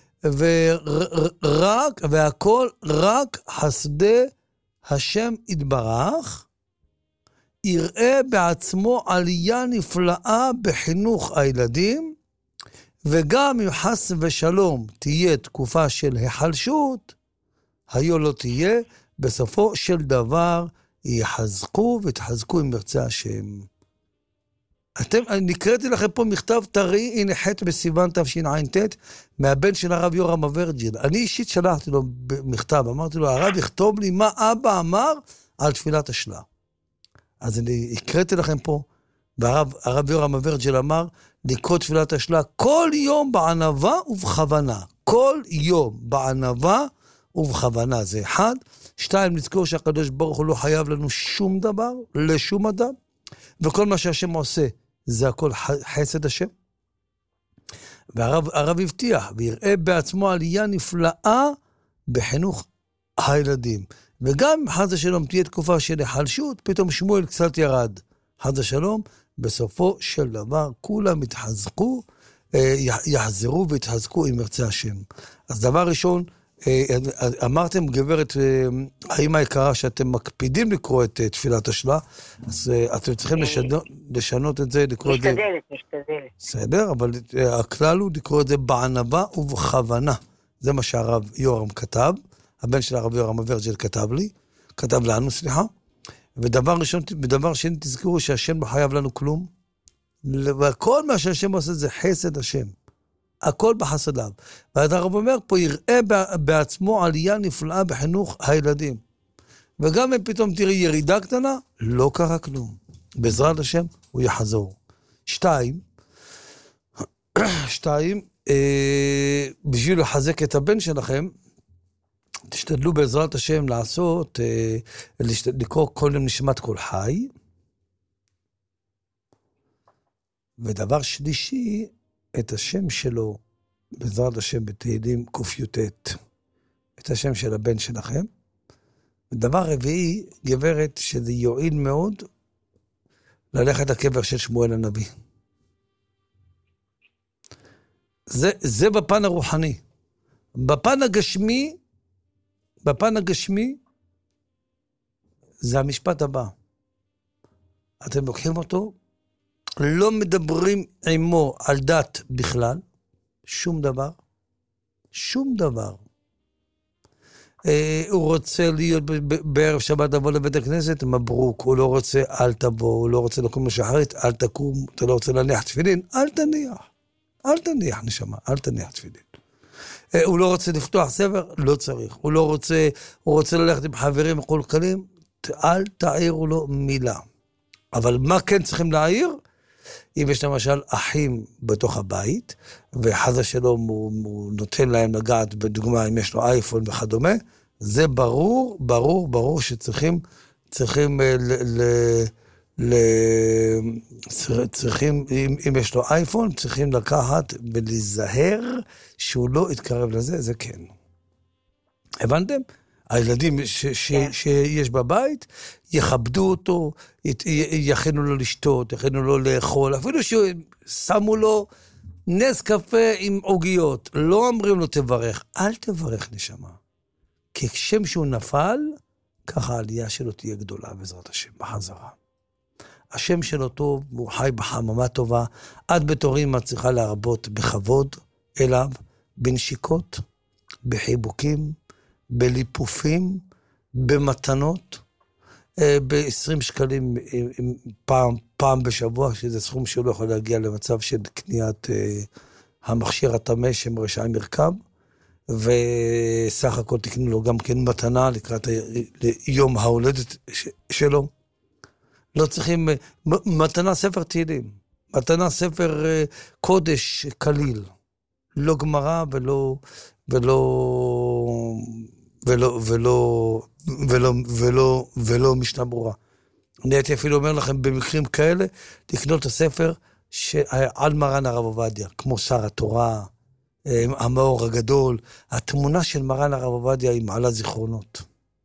ורק, והכל רק חסדי השם יתברך, יראה בעצמו עלייה נפלאה בחינוך הילדים, וגם אם חס ושלום תהיה תקופה של החלשות, היו לא תהיה, בסופו של דבר יחזקו ותחזקו עם מרצה השם. אתם, אני קראתי לכם פה מכתב טרי, הנה ח' בסיוון תשע"ט, מהבן של הרב יורם אברג'ל. אני אישית שלחתי לו מכתב, אמרתי לו, הרב יכתוב לי מה אבא אמר על תפילת השלה. אז אני הקראתי לכם פה, והרב הרב יורם אברג'ל אמר, לקרוא תפילת השלה כל יום בענבה ובכוונה. כל יום בענבה ובכוונה. זה אחד. שתיים, לזכור שהקדוש ברוך הוא לא חייב לנו שום דבר, לשום אדם. וכל מה שהשם עושה, זה הכל חסד השם. והרב הרב הבטיח, ויראה בעצמו עלייה נפלאה בחינוך הילדים. וגם חס ושלום תהיה תקופה של החלשות, פתאום שמואל קצת ירד. חס ושלום, בסופו של דבר כולם יתחזקו, יחזרו ויתחזקו עם מרצה השם. אז דבר ראשון, אמרתם גברת, האמא היקרה שאתם מקפידים לקרוא את תפילת השלה, אז אתם צריכים לשנות, לשנות את זה, לקרוא את זה. משתדלת, משתדלת. בסדר, אבל הכלל הוא לקרוא את זה בענבה ובכוונה. זה מה שהרב יורם כתב, הבן של הרב יורם אברג'ל כתב לי, כתב לנו, סליחה. ודבר ראשון, בדבר שני תזכרו שהשם לא חייב לנו כלום, וכל מה שהשם עושה זה חסד השם. הכל בחסדיו. והרב אומר פה, יראה בעצמו עלייה נפלאה בחינוך הילדים. וגם אם פתאום תראי ירידה קטנה, לא קרה כלום. בעזרת השם הוא יחזור. שתיים, שתיים, אה, בשביל לחזק את הבן שלכם, תשתדלו בעזרת השם לעשות, אה, לקרוא כל יום נשמת כל חי. ודבר שלישי, את השם שלו, בעזרת השם בתהילים ק"ט, את השם של הבן שלכם. ודבר רביעי, גברת, שזה יועיל מאוד, ללכת לקבר של שמואל הנביא. זה, זה בפן הרוחני. בפן הגשמי, בפן הגשמי, זה המשפט הבא. אתם לוקחים אותו, לא מדברים עמו על דת בכלל, שום דבר, שום דבר. אה, הוא רוצה להיות בערב שבת לבוא לבית הכנסת, מברוק, הוא לא רוצה, אל תבוא, הוא לא רוצה לקום לשחרית, אל תקום, אתה לא רוצה להניח תפילין, אל תניח, אל תניח נשמה, אל תניח תפילין. אה, הוא לא רוצה לפתוח ספר, לא צריך, הוא לא רוצה, הוא רוצה ללכת עם חברים מקולקלים, אל תעירו לו מילה. אבל מה כן צריכים להעיר? אם יש למשל אחים בתוך הבית, ואחד שלו הוא, הוא נותן להם לגעת, בדוגמה אם יש לו אייפון וכדומה, זה ברור, ברור, ברור שצריכים, צריכים, ל, ל, ל, צריכים, אם, אם יש לו אייפון, צריכים לקחת ולהיזהר שהוא לא יתקרב לזה, זה כן. הבנתם? הילדים ש- ש- שיש בבית, יכבדו אותו, יכנו לו לשתות, יכנו לו לאכול, אפילו ששמו לו נס קפה עם עוגיות, לא אומרים לו תברך, אל תברך נשמה. כי כשם שהוא נפל, ככה העלייה שלו תהיה גדולה בעזרת השם, בחזרה. השם שלו טוב, הוא חי בחממה טובה, את בתורים את צריכה להרבות בכבוד אליו, בנשיקות, בחיבוקים, בליפופים, במתנות, ב-עשרים שקלים פעם, פעם בשבוע, שזה סכום שלא יכול להגיע למצב של קניית המכשיר התמה שמרשע מרכב, וסך הכל תקנו לו גם כן מתנה לקראת יום ההולדת שלו. לא צריכים, מתנה ספר תהילים, מתנה ספר קודש כליל, לא גמרא ולא, ולא, ולא, ולא, ולא, ולא, ולא משנה ברורה. אני הייתי אפילו אומר לכם, במקרים כאלה, לקנות את הספר על מרן הרב עובדיה, כמו שר התורה, המאור הגדול, התמונה של מרן הרב עובדיה היא מעלה זיכרונות.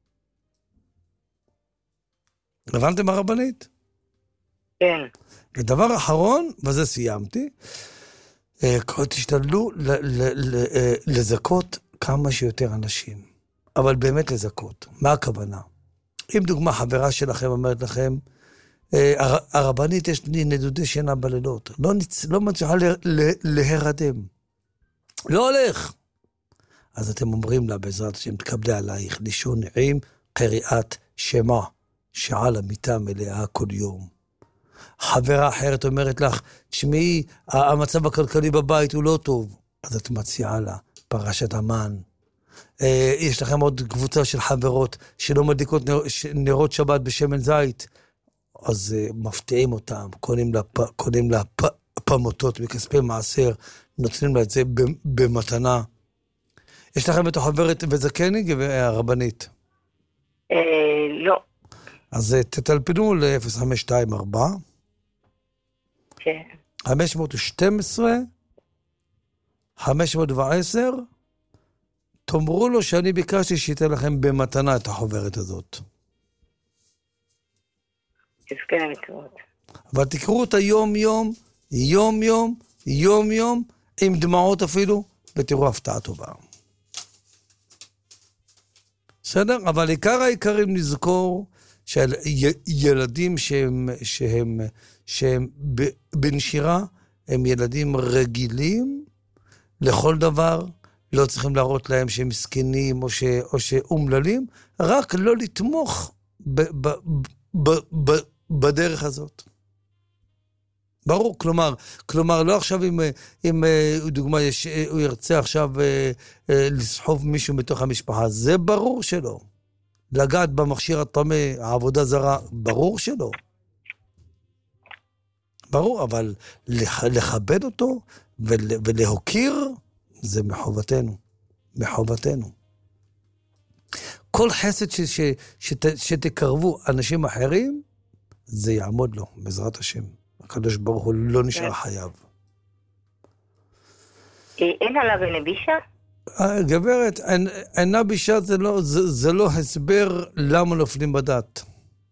הבנתם הרבנית? כן. ודבר אחרון, וזה סיימתי, תשתדלו לזכות כמה שיותר אנשים, אבל באמת לזכות. מה הכוונה? אם דוגמה חברה שלכם אומרת לכם, הרבנית יש לי נדודי שינה בלילות, לא, נצ... לא מצליחה ל... ל... להרדם, לא הולך. אז אתם אומרים לה בעזרת השם, תקבלי עלייך לישון עם קריאת שמע, שעה למיטה מלאה כל יום. חברה אחרת אומרת לך, תשמעי, המצב הכלכלי בבית הוא לא טוב, אז את מציעה לה פרשת המן. יש לכם עוד קבוצה של חברות שלא מדליקות נרות שבת בשמן זית, אז מפתיעים אותם, קונים לה, קונים לה פ, פמותות מכספי מעשר, נותנים לה את זה במתנה. יש לכם את החברת וזקני והרבנית? לא. אז תטלפנו ל-אפס חמש שתיים ארבע כן. חמש שתים עשרה חמש עשר, תאמרו לו שאני ביקשתי שייתן לכם במתנה את החוברת הזאת. תזכה למצוות. אבל תקראו אותה יום יום, יום יום, יום יום, עם דמעות אפילו, ותראו הפתעה טובה. בסדר? אבל עיקר העיקרים נזכור שילדים שהם, שהם, שהם בנשירה, הם ילדים רגילים לכל דבר, לא צריכים להראות להם שהם מסכנים או, ש, או שאומללים, רק לא לתמוך ב, ב, ב, ב, בדרך הזאת. ברור, כלומר, כלומר, לא עכשיו אם, אם דוגמה, יש, הוא ירצה עכשיו לסחוב מישהו מתוך המשפחה, זה ברור שלא. לגעת במכשיר התמה, העבודה זרה, ברור שלא. ברור, אבל לכבד אותו ול, ולהוקיר, זה מחובתנו. מחובתנו. כל חסד ש, ש, שת, שתקרבו אנשים אחרים, זה יעמוד לו, בעזרת השם. הקדוש ברוך הוא לא נשאר חייב. אין עליו נבישה? גברת, עינה בישה זה לא, זה, זה לא הסבר למה נופלים בדת.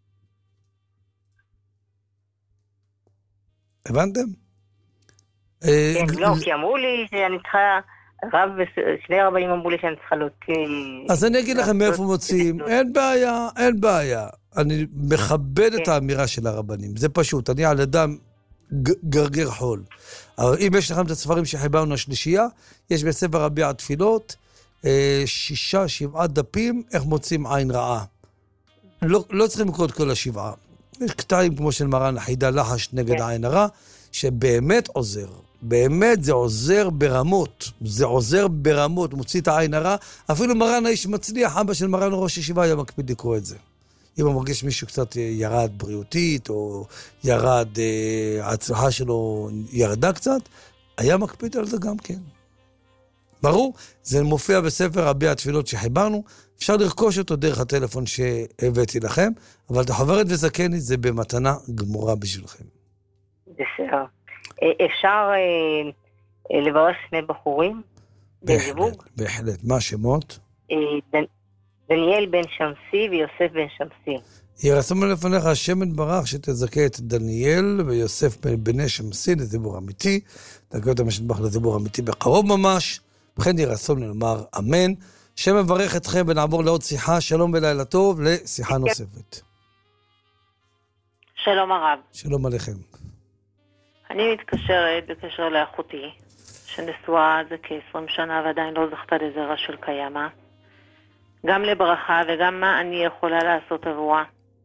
הבנתם? כן, לא, כי אמרו לי שאני צריכה, רב, שני רבנים אמרו לי שאני צריכה להוציא... אז אני אגיד לכם מאיפה מוצאים, אין בעיה, אין בעיה. אני מכבד את האמירה של הרבנים, זה פשוט, אני על אדם גרגר חול. אבל אם יש לכם את הספרים שחיברנו השלישייה, יש בספר רביע התפילות, שישה, שבעה דפים, איך מוצאים עין רעה. לא, לא צריכים לקרוא את כל השבעה. יש קטעים כמו של מרן החידה לחש נגד העין הרע, שבאמת עוזר. באמת זה עוזר ברמות. זה עוזר ברמות, מוציא את העין הרע. אפילו מרן האיש מצליח, אבא של מרן ראש ישיבה היה מקפיד לקרוא את זה. אם הוא מרגיש מישהו קצת ירד בריאותית, או ירד, ההצלחה שלו ירדה קצת, היה מקפיד על זה גם כן. ברור, זה מופיע בספר רביע התפילות שחיברנו, אפשר לרכוש אותו דרך הטלפון שהבאתי לכם, אבל את החוברת וזקני זה במתנה גמורה בשבילכם. בסדר. אפשר לברך שני בחורים? בהחלט, בהחלט. מה השמות? דניאל בן שמשי ויוסף בן שמשי. ירצום לפניך השם יתברך שתזכה את דניאל ויוסף בני שמשי לדיבור אמיתי, תזכה את השם יתברך לדיבור אמיתי בקרוב ממש, וכן ירצום לומר אמן. שם מברך אתכם ונעבור לעוד שיחה, שלום ולילה טוב, לשיחה נוספת. שלום הרב. שלום עליכם. אני מתקשרת בקשר לאחותי, שנשואה זה כ-עשרים שנה ועדיין לא זכתה לזרע של קיימה. גם לברכה וגם מה אני יכולה לעשות עבורה.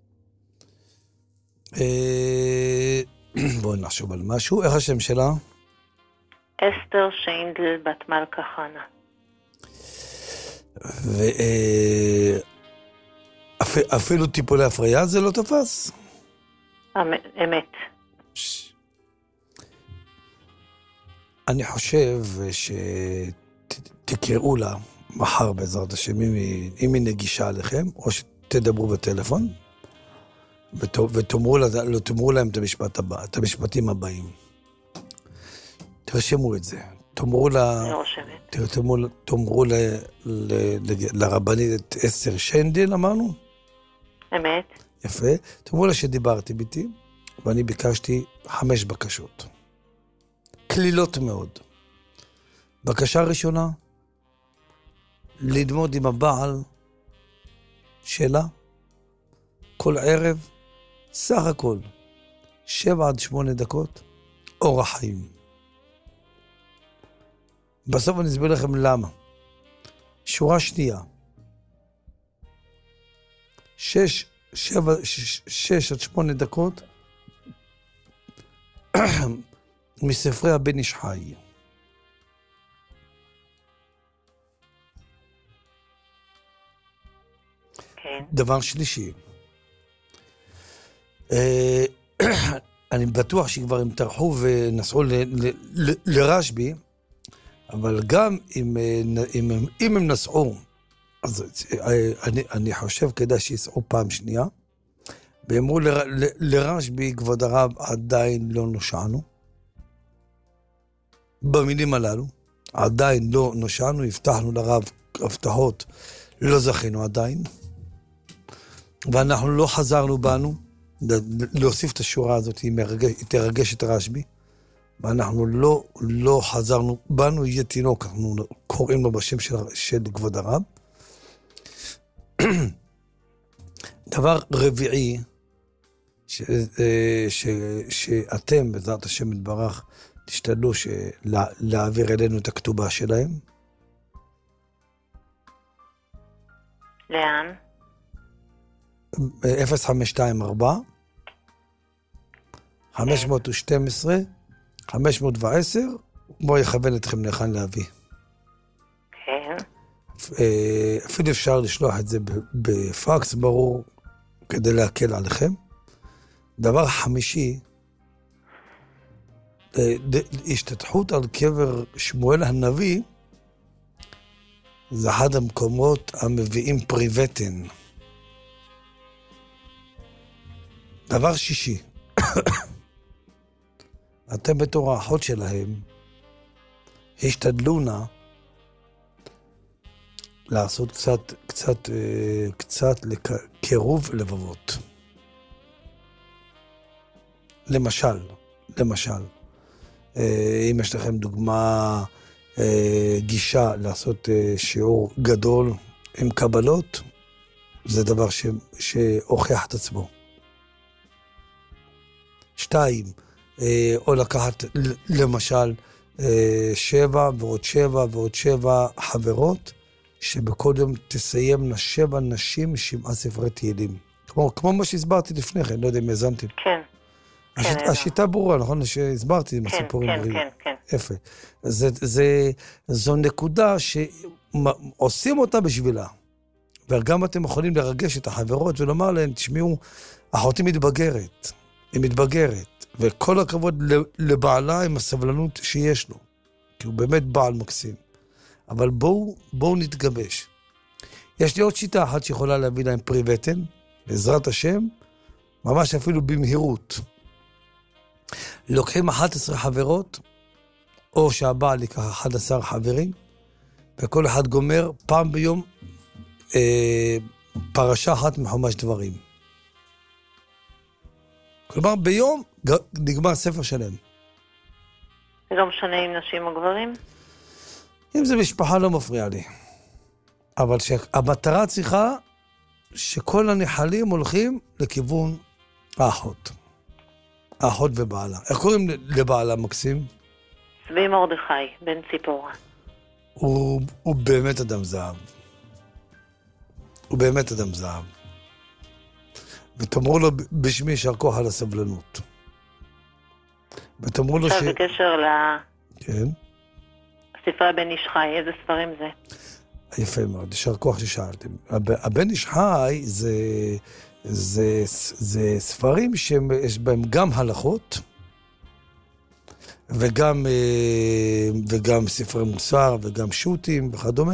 בואי נחשוב על משהו. איך השם שלה? אסתר שיינדל בת מלכה חנה. ואפילו טיפולי הפריה זה לא תפס? אמת. אני חושב שתקראו לה מחר בעזרת השם, אם היא, אם היא נגישה עליכם, או שתדברו בטלפון, ותאמרו לה, תאמרו להם את המשפט הבא, את המשפטים הבאים. תרשמו את זה. תאמרו לה, תאמרו, תאמרו ל, ל, ל, לרבנית את אסתר שיינדל, אמרנו? אמת. יפה. תאמרו לה שדיברתי ביתי, ואני ביקשתי חמש בקשות. כלילות מאוד. בקשה ראשונה, ללמוד עם הבעל שלה כל ערב, סך הכל, שבע עד שמונה דקות, אורח חיים. בסוף אני אסביר לכם למה. שורה שנייה, שש, שבע, שש, שש עד שמונה דקות, מספרי הבן איש חי. דבר שלישי, אני בטוח שכבר הם טרחו ונסעו לרשבי, אבל גם אם, אם, אם הם נסעו, אז אני, אני חושב כדאי שיסעו פעם שנייה, ואמרו לרשבי, כבוד הרב, עדיין לא נושענו. במילים הללו, עדיין לא נושענו, הבטחנו לרב הבטחות, לא זכינו עדיין. ואנחנו לא חזרנו בנו, להוסיף את השורה הזאת, היא, מרגש, היא תרגש את רשבי, ואנחנו לא, לא חזרנו בנו, יהיה תינוק, אנחנו קוראים לו בשם של, של כבוד הרב. דבר רביעי, ש, ש, שאתם, בעזרת השם יתברך, תשתדלו לה, להעביר אלינו את הכתובה שלהם. לאן? אפס חמש שתיים ארבע חמש מאות ושתים עשרה חמש מאות ועשר, בואו יכוון אתכם לכאן להביא. כן. אפילו אפשר לשלוח את זה בפקס, ברור, כדי להקל עליכם. דבר חמישי, השתתחות על קבר שמואל הנביא, זה אחד המקומות המביאים פריבטן. דבר שישי, אתם בתור האחות שלהם, השתדלו נא לעשות קצת, קצת, קצת לקירוב לבבות. למשל, למשל, אם יש לכם דוגמה, גישה לעשות שיעור גדול עם קבלות, זה דבר ש, שהוכיח את עצמו. שתיים, או לקחת למשל שבע ועוד שבע ועוד שבע חברות, שבקודם תסיימנה שבע נשים שבעה ספרי תהילים. כמו, כמו מה שהסברתי לפני כן, לא יודע אם הזנתם. כן. השיט, כן, השיטה ברורה, נכון? שהסברתי עם כן, הסיפורים. כן, כן, כן. יפה. זה, זה, זו נקודה שעושים אותה בשבילה. וגם אתם יכולים לרגש את החברות ולומר להן, תשמעו, אחותי מתבגרת. היא מתבגרת. וכל הכבוד לבעלה עם הסבלנות שיש לו. כי הוא באמת בעל מקסים. אבל בואו, בואו נתגבש. יש לי עוד שיטה אחת שיכולה להביא להם פרי בטן, בעזרת השם, ממש אפילו במהירות. לוקחים אחת עשרה חברות, או שהבעל ייקח אחד עשר חברים, וכל אחד גומר פעם ביום אה, פרשה אחת מחומש דברים. כלומר, ביום נגמר ספר שלם. זה לא משנה אם נשים או גברים? אם זה משפחה לא מפריע לי. אבל שהמטרה צריכה שכל הנחלים הולכים לכיוון האחות. האחות ובעלה. איך קוראים לבעלה, מקסים? צבי מרדכי, בן ציפורה. הוא, הוא באמת אדם זהב. הוא באמת אדם זהב. ותאמרו לו בשמי יישר כוח על הסבלנות. ותאמרו לו ש... עכשיו בקשר ל... כן. הספרי בן איש חי, איזה ספרים זה? יפה מאוד, יישר כוח ששאלתם. הבן איש חי זה, זה, זה ספרים שיש בהם גם הלכות, וגם, וגם ספרי מוסר, וגם שוטים וכדומה.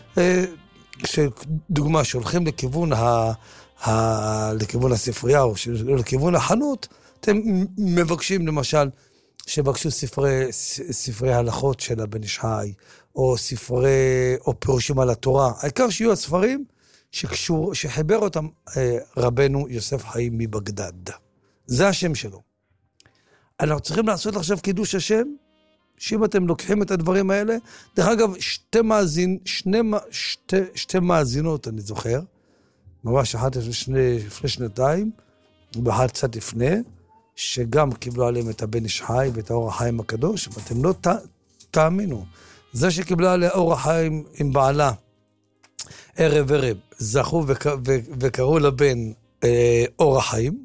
דוגמה שהולכים לכיוון, ה, ה, לכיוון הספרייה, או לכיוון החנות, אתם מבקשים למשל, שבקשו ספרי, ספרי הלכות של הבן איש חי, או ספרי, או פירושים על התורה. העיקר שיהיו הספרים שקשור, שחיבר אותם אה, רבנו יוסף חיים מבגדד. זה השם שלו. אנחנו צריכים לעשות עכשיו קידוש השם, שאם אתם לוקחים את הדברים האלה, דרך אגב, שתי מאזין, שני, שתי, שתי מאזינות, אני זוכר, ממש אחת לפני, לפני שנתיים, ואחת קצת לפני, שגם קיבלו עליהם את הבן איש חי ואת האור החיים הקדוש, ואתם לא ת, תאמינו. זה שקיבלה עליה אור החיים עם בעלה, ערב ערב, זכו וק, ו, וקראו לבן אה, אור החיים,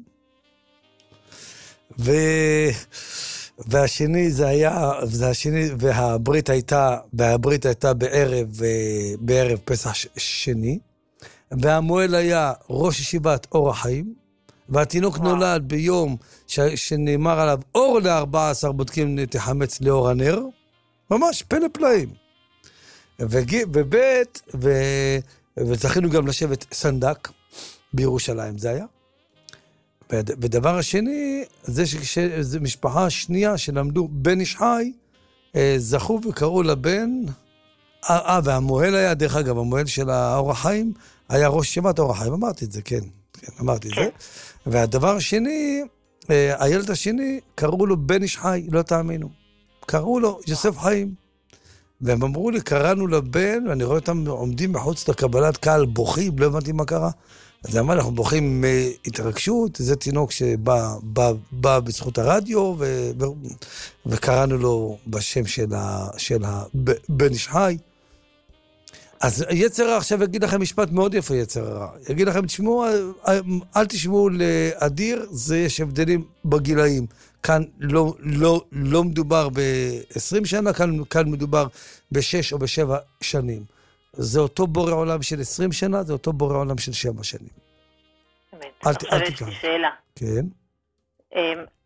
ו, והשני זה היה, והשני, והברית הייתה, והברית הייתה בערב, בערב פסח שני, והמועל היה ראש ישיבת אור החיים, והתינוק נולד ביום ש... שנאמר עליו, אור ל-ארבע עשרה בודקים תחמץ לאור הנר, ממש פלא פלאים. וג... ובית, ו... וצריכנו גם לשבת סנדק, בירושלים זה היה. וד... ודבר השני, זה שזו משפחה שנייה שלמדו בן איש חי, זכו וקראו לבן, אה, והמוהל היה, דרך אגב, המוהל של האור החיים, היה ראש ישיבת אור החיים, אמרתי את זה, כן. כן, אמרתי את זה. והדבר השני, הילד השני, קראו לו בן איש חי, לא תאמינו. קראו לו יוסף חיים. והם אמרו לי, קראנו לבן, ואני רואה אותם עומדים מחוץ לקבלת קהל, בוכים, לא הבנתי מה קרה. אז אמר, אנחנו בוכים מהתרגשות, זה תינוק שבא בא, בא בזכות הרדיו, ו, ו, וקראנו לו בשם של, ה, של הבן איש חי. אז יצר הרע עכשיו יגיד לכם משפט מאוד יפה, יצר הרע. יגיד לכם, תשמעו, אל תשמעו לאדיר, זה יש הבדלים בגילאים. כאן לא, לא, לא מדובר ב-עשרים שנה, כאן, כאן מדובר ב-שש או ב-שבע שנים. זה אותו בורא עולם של עשרים שנה, זה אותו בורא עולם של שבע שנים. עכשיו יש לי שאלה. כן.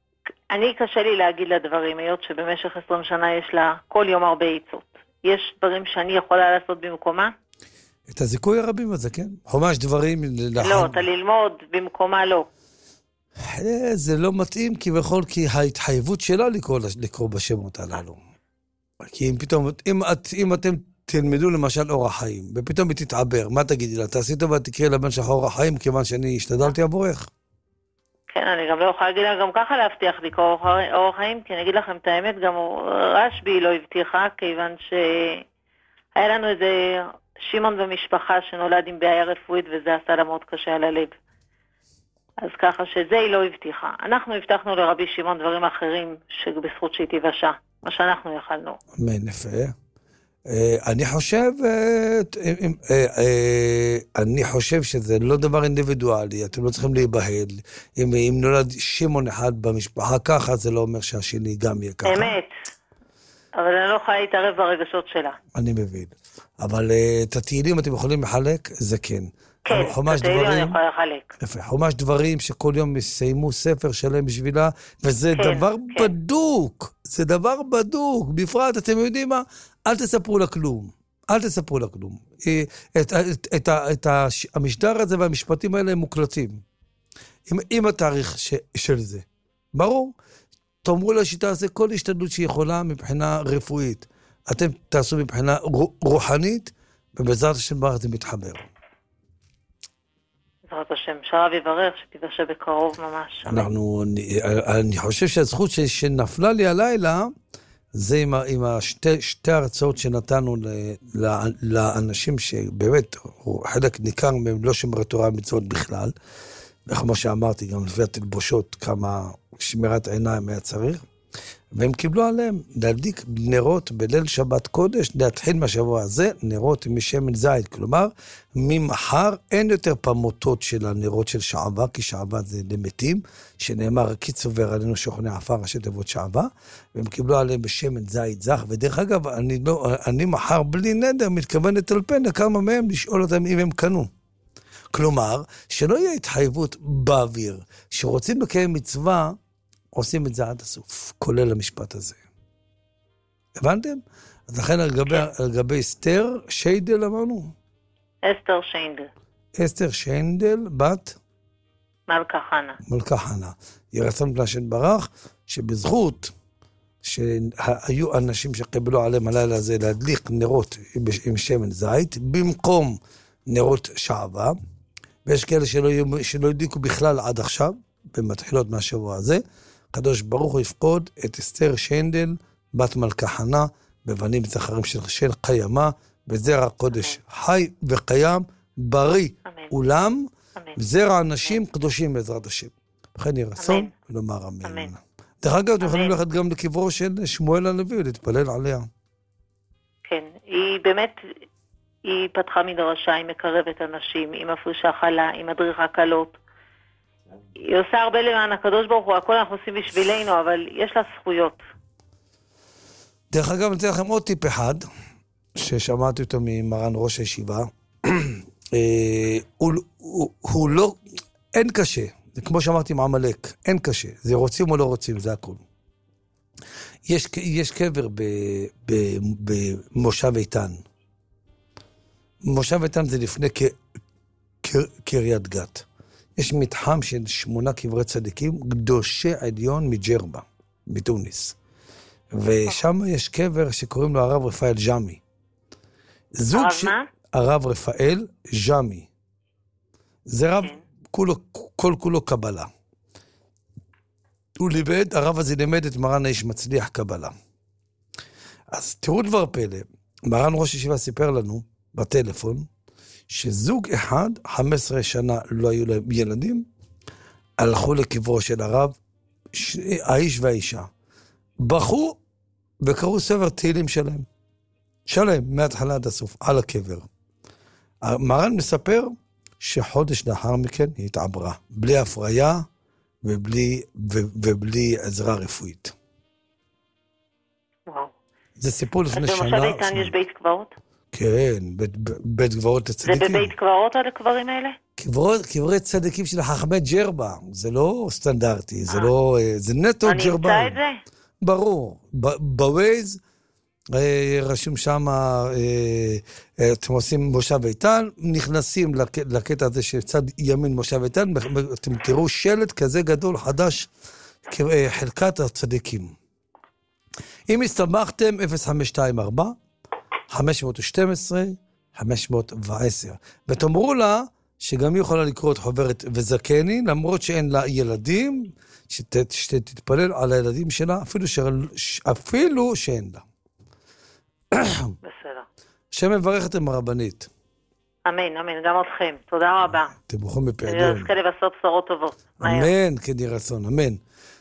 אני קשה לי להגיד לדברים, היות שבמשך עשרים שנה יש לה כל יום הרבה עצות. יש דברים שאני יכולה לעשות במקומה? את הזיכוי הרבים הזה, כן? חומש דברים... לא, אתה ללמוד במקומה לא. זה לא מתאים כביכול, כי ההתחייבות שלה לקרוא, לקרוא בשמות הללו. כי אם פתאום, אם, את, אם אתם תלמדו למשל אורח חיים, ופתאום היא תתעבר, מה תגידי לה? תעשי טובה, תקראי לבן שלך אורח חיים, כיוון שאני השתדלתי עבורך. כן, אני גם לא יכולה להגיד לה גם ככה להבטיח לקרוא אורח חיים, כי אני אגיד לכם את האמת, גם רשב"י לא הבטיחה, כיוון שהיה לנו איזה שמעון במשפחה שנולד עם בעיה רפואית, וזה עשה לה מאוד קשה על הלב. אז ככה שזה היא לא הבטיחה. אנחנו הבטחנו לרבי שמעון דברים אחרים, שבזכות שהיא תיוושע, מה שאנחנו יכלנו. אמן, יפה. אני חושב, אני חושב שזה לא דבר אינדיבידואלי, אתם לא צריכים להיבהל. אם נולד שמעון אחד במשפחה ככה, זה לא אומר שהשני גם יהיה ככה. אמת, אבל אני לא יכולה להתערב ברגשות שלה. אני מבין. אבל את התהילים אתם יכולים לחלק, זה כן. כן, את התהילים אני יכולה לחלק. יפה, חומש דברים שכל יום יסיימו ספר שלם בשבילה, וזה דבר בדוק, זה דבר בדוק. בפרט, אתם יודעים מה? אל תספרו לה כלום. אל תספרו לה כלום. את, את, את, את המשדר הזה והמשפטים האלה הם מוקלטים. עם, עם התאריך ש, של זה. ברור? תאמרו לשיטה הזה כל השתדלות שיכולה מבחינה רפואית. אתם תעשו מבחינה רוחנית, ובעזרת השם ברוך זה מתחבר. בעזרת השם, שרב יברך שתיוושע בקרוב ממש. אנחנו, אני, אני חושב שהזכות ש, שנפלה לי הלילה, זה עם, עם השתי, שתי הרצאות שנתנו ל, ל, לאנשים שבאמת, חלק ניכר מהם לא שומרי תורה ומצוות בכלל, וכמו שאמרתי, גם לפי התלבושות, כמה שמירת עיניים היה צריך, והם קיבלו עליהם להדליק נרות בליל שבת קודש, להתחיל מהשבוע הזה, נרות משמן זית, כלומר, ממחר אין יותר פמותות של הנרות של שעבה, כי שעבה זה למתים, שנאמר, כי צובר עלינו שוכני עפר, ראשי תיבות שעבה, והם קיבלו עליהם בשמן זית זך, ודרך אגב, אני, לא, אני מחר בלי נדר מתכוון לטלפן לכמה מהם, לשאול אותם אם הם קנו. כלומר, שלא יהיה התחייבות באוויר, שרוצים לקיים מצווה, עושים את זה עד הסוף, כולל המשפט הזה. הבנתם? אז לכן על גבי, על גבי אסתר שיידל אמרנו? אסתר שיינדל. אסתר שיינדל, בת? מלכה חנה. מלכה חנה. יהי רצון להשם ברך, שבזכות שהיו אנשים שקיבלו עליהם הלילה הזה להדליק נרות עם שמן זית, במקום נרות שעבה, ויש כאלה שלא, שלא הדליקו בכלל עד עכשיו, במתחילות מהשבוע הזה, הקדוש ברוך הוא יפקוד את אסתר שיינדל, בת מלכה חנה, בבנים זכרים של חשן קיימה, בזרע קודש חי וקיים, בריא, אולם, זרע אנשים קדושים בעזרת השם. וכן יהיה רצון, ולומר אמן. דרך אגב, אתם יכולים ללכת גם לקברו של שמואל הנביא, ולהתפלל עליה. כן, היא באמת, היא פתחה מדרשה, היא מקרבת אנשים, היא מפרישה חלה, היא מדריכה קלות. היא עושה הרבה למען הקדוש ברוך הוא, הכל אנחנו עושים בשבילנו, אבל יש לה זכויות. דרך אגב, אני אתן לכם עוד טיפ אחד, ששמעתי אותו ממרן ראש הישיבה. הוא, הוא, הוא לא, אין קשה, זה כמו שאמרתי עם עמלק, אין קשה, זה רוצים או לא רוצים, זה הכל. יש, יש קבר ב, ב, במושב איתן. מושב איתן זה לפני ק, ק, קריית גת. יש מתחם של שמונה קברי צדיקים, קדושי עליון מג'רבה, בתוניס. ושם יש קבר שקוראים לו הרב רפאל ג'מי. הרב ש... מה? הרב רפאל ג'מי. זה רב, כולו, כל כולו קבלה. הוא לימד, הרב הזה לימד את מרן האיש מצליח קבלה. אז תראו דבר פלא, מרן ראש ישיבה סיפר לנו בטלפון, שזוג אחד, חמש עשרה שנה לא היו להם ילדים, הלכו לקברו של הרב, ש... האיש והאישה. בחו וקראו ספר תהילים שלהם. שלהם, מההתחלה עד הסוף, על הקבר. מרן מספר שחודש לאחר מכן היא התעברה, בלי הפריה ובלי, ו... ובלי עזרה רפואית. וואו. זה סיפור לפני שנה. אז במושב איתן יש בית קברות? כן, בית, בית קברות לצדיקים. זה בבית קברות על הקברים האלה? קברות, קברי צדיקים של חכמי ג'רבה, זה לא סטנדרטי, זה לא, זה נטו ג'רבה. אני אמצא את זה? ברור, בווייז, רשום שם, אתם עושים מושב איתן, נכנסים לקטע הזה של צד ימין מושב איתן, אתם תראו שלט כזה גדול, חדש, חלקת הצדיקים. אם הסתמכתם, אפס חמש שתיים ארבע, חמש שתים עשרה, חמש עשר. ותאמרו לה, שגם היא יכולה לקרוא את חוברת וזקני, למרות שאין לה ילדים, שתתפלל על הילדים שלה, אפילו, ש... אפילו שאין לה. בסדר. השם מברך אתם הרבנית. אמן, אמן, גם אתכם. תודה רבה. תברכו מפעלים. נזכה לבשר בשורות טובות. אמן, כן יהי רצון, אמן.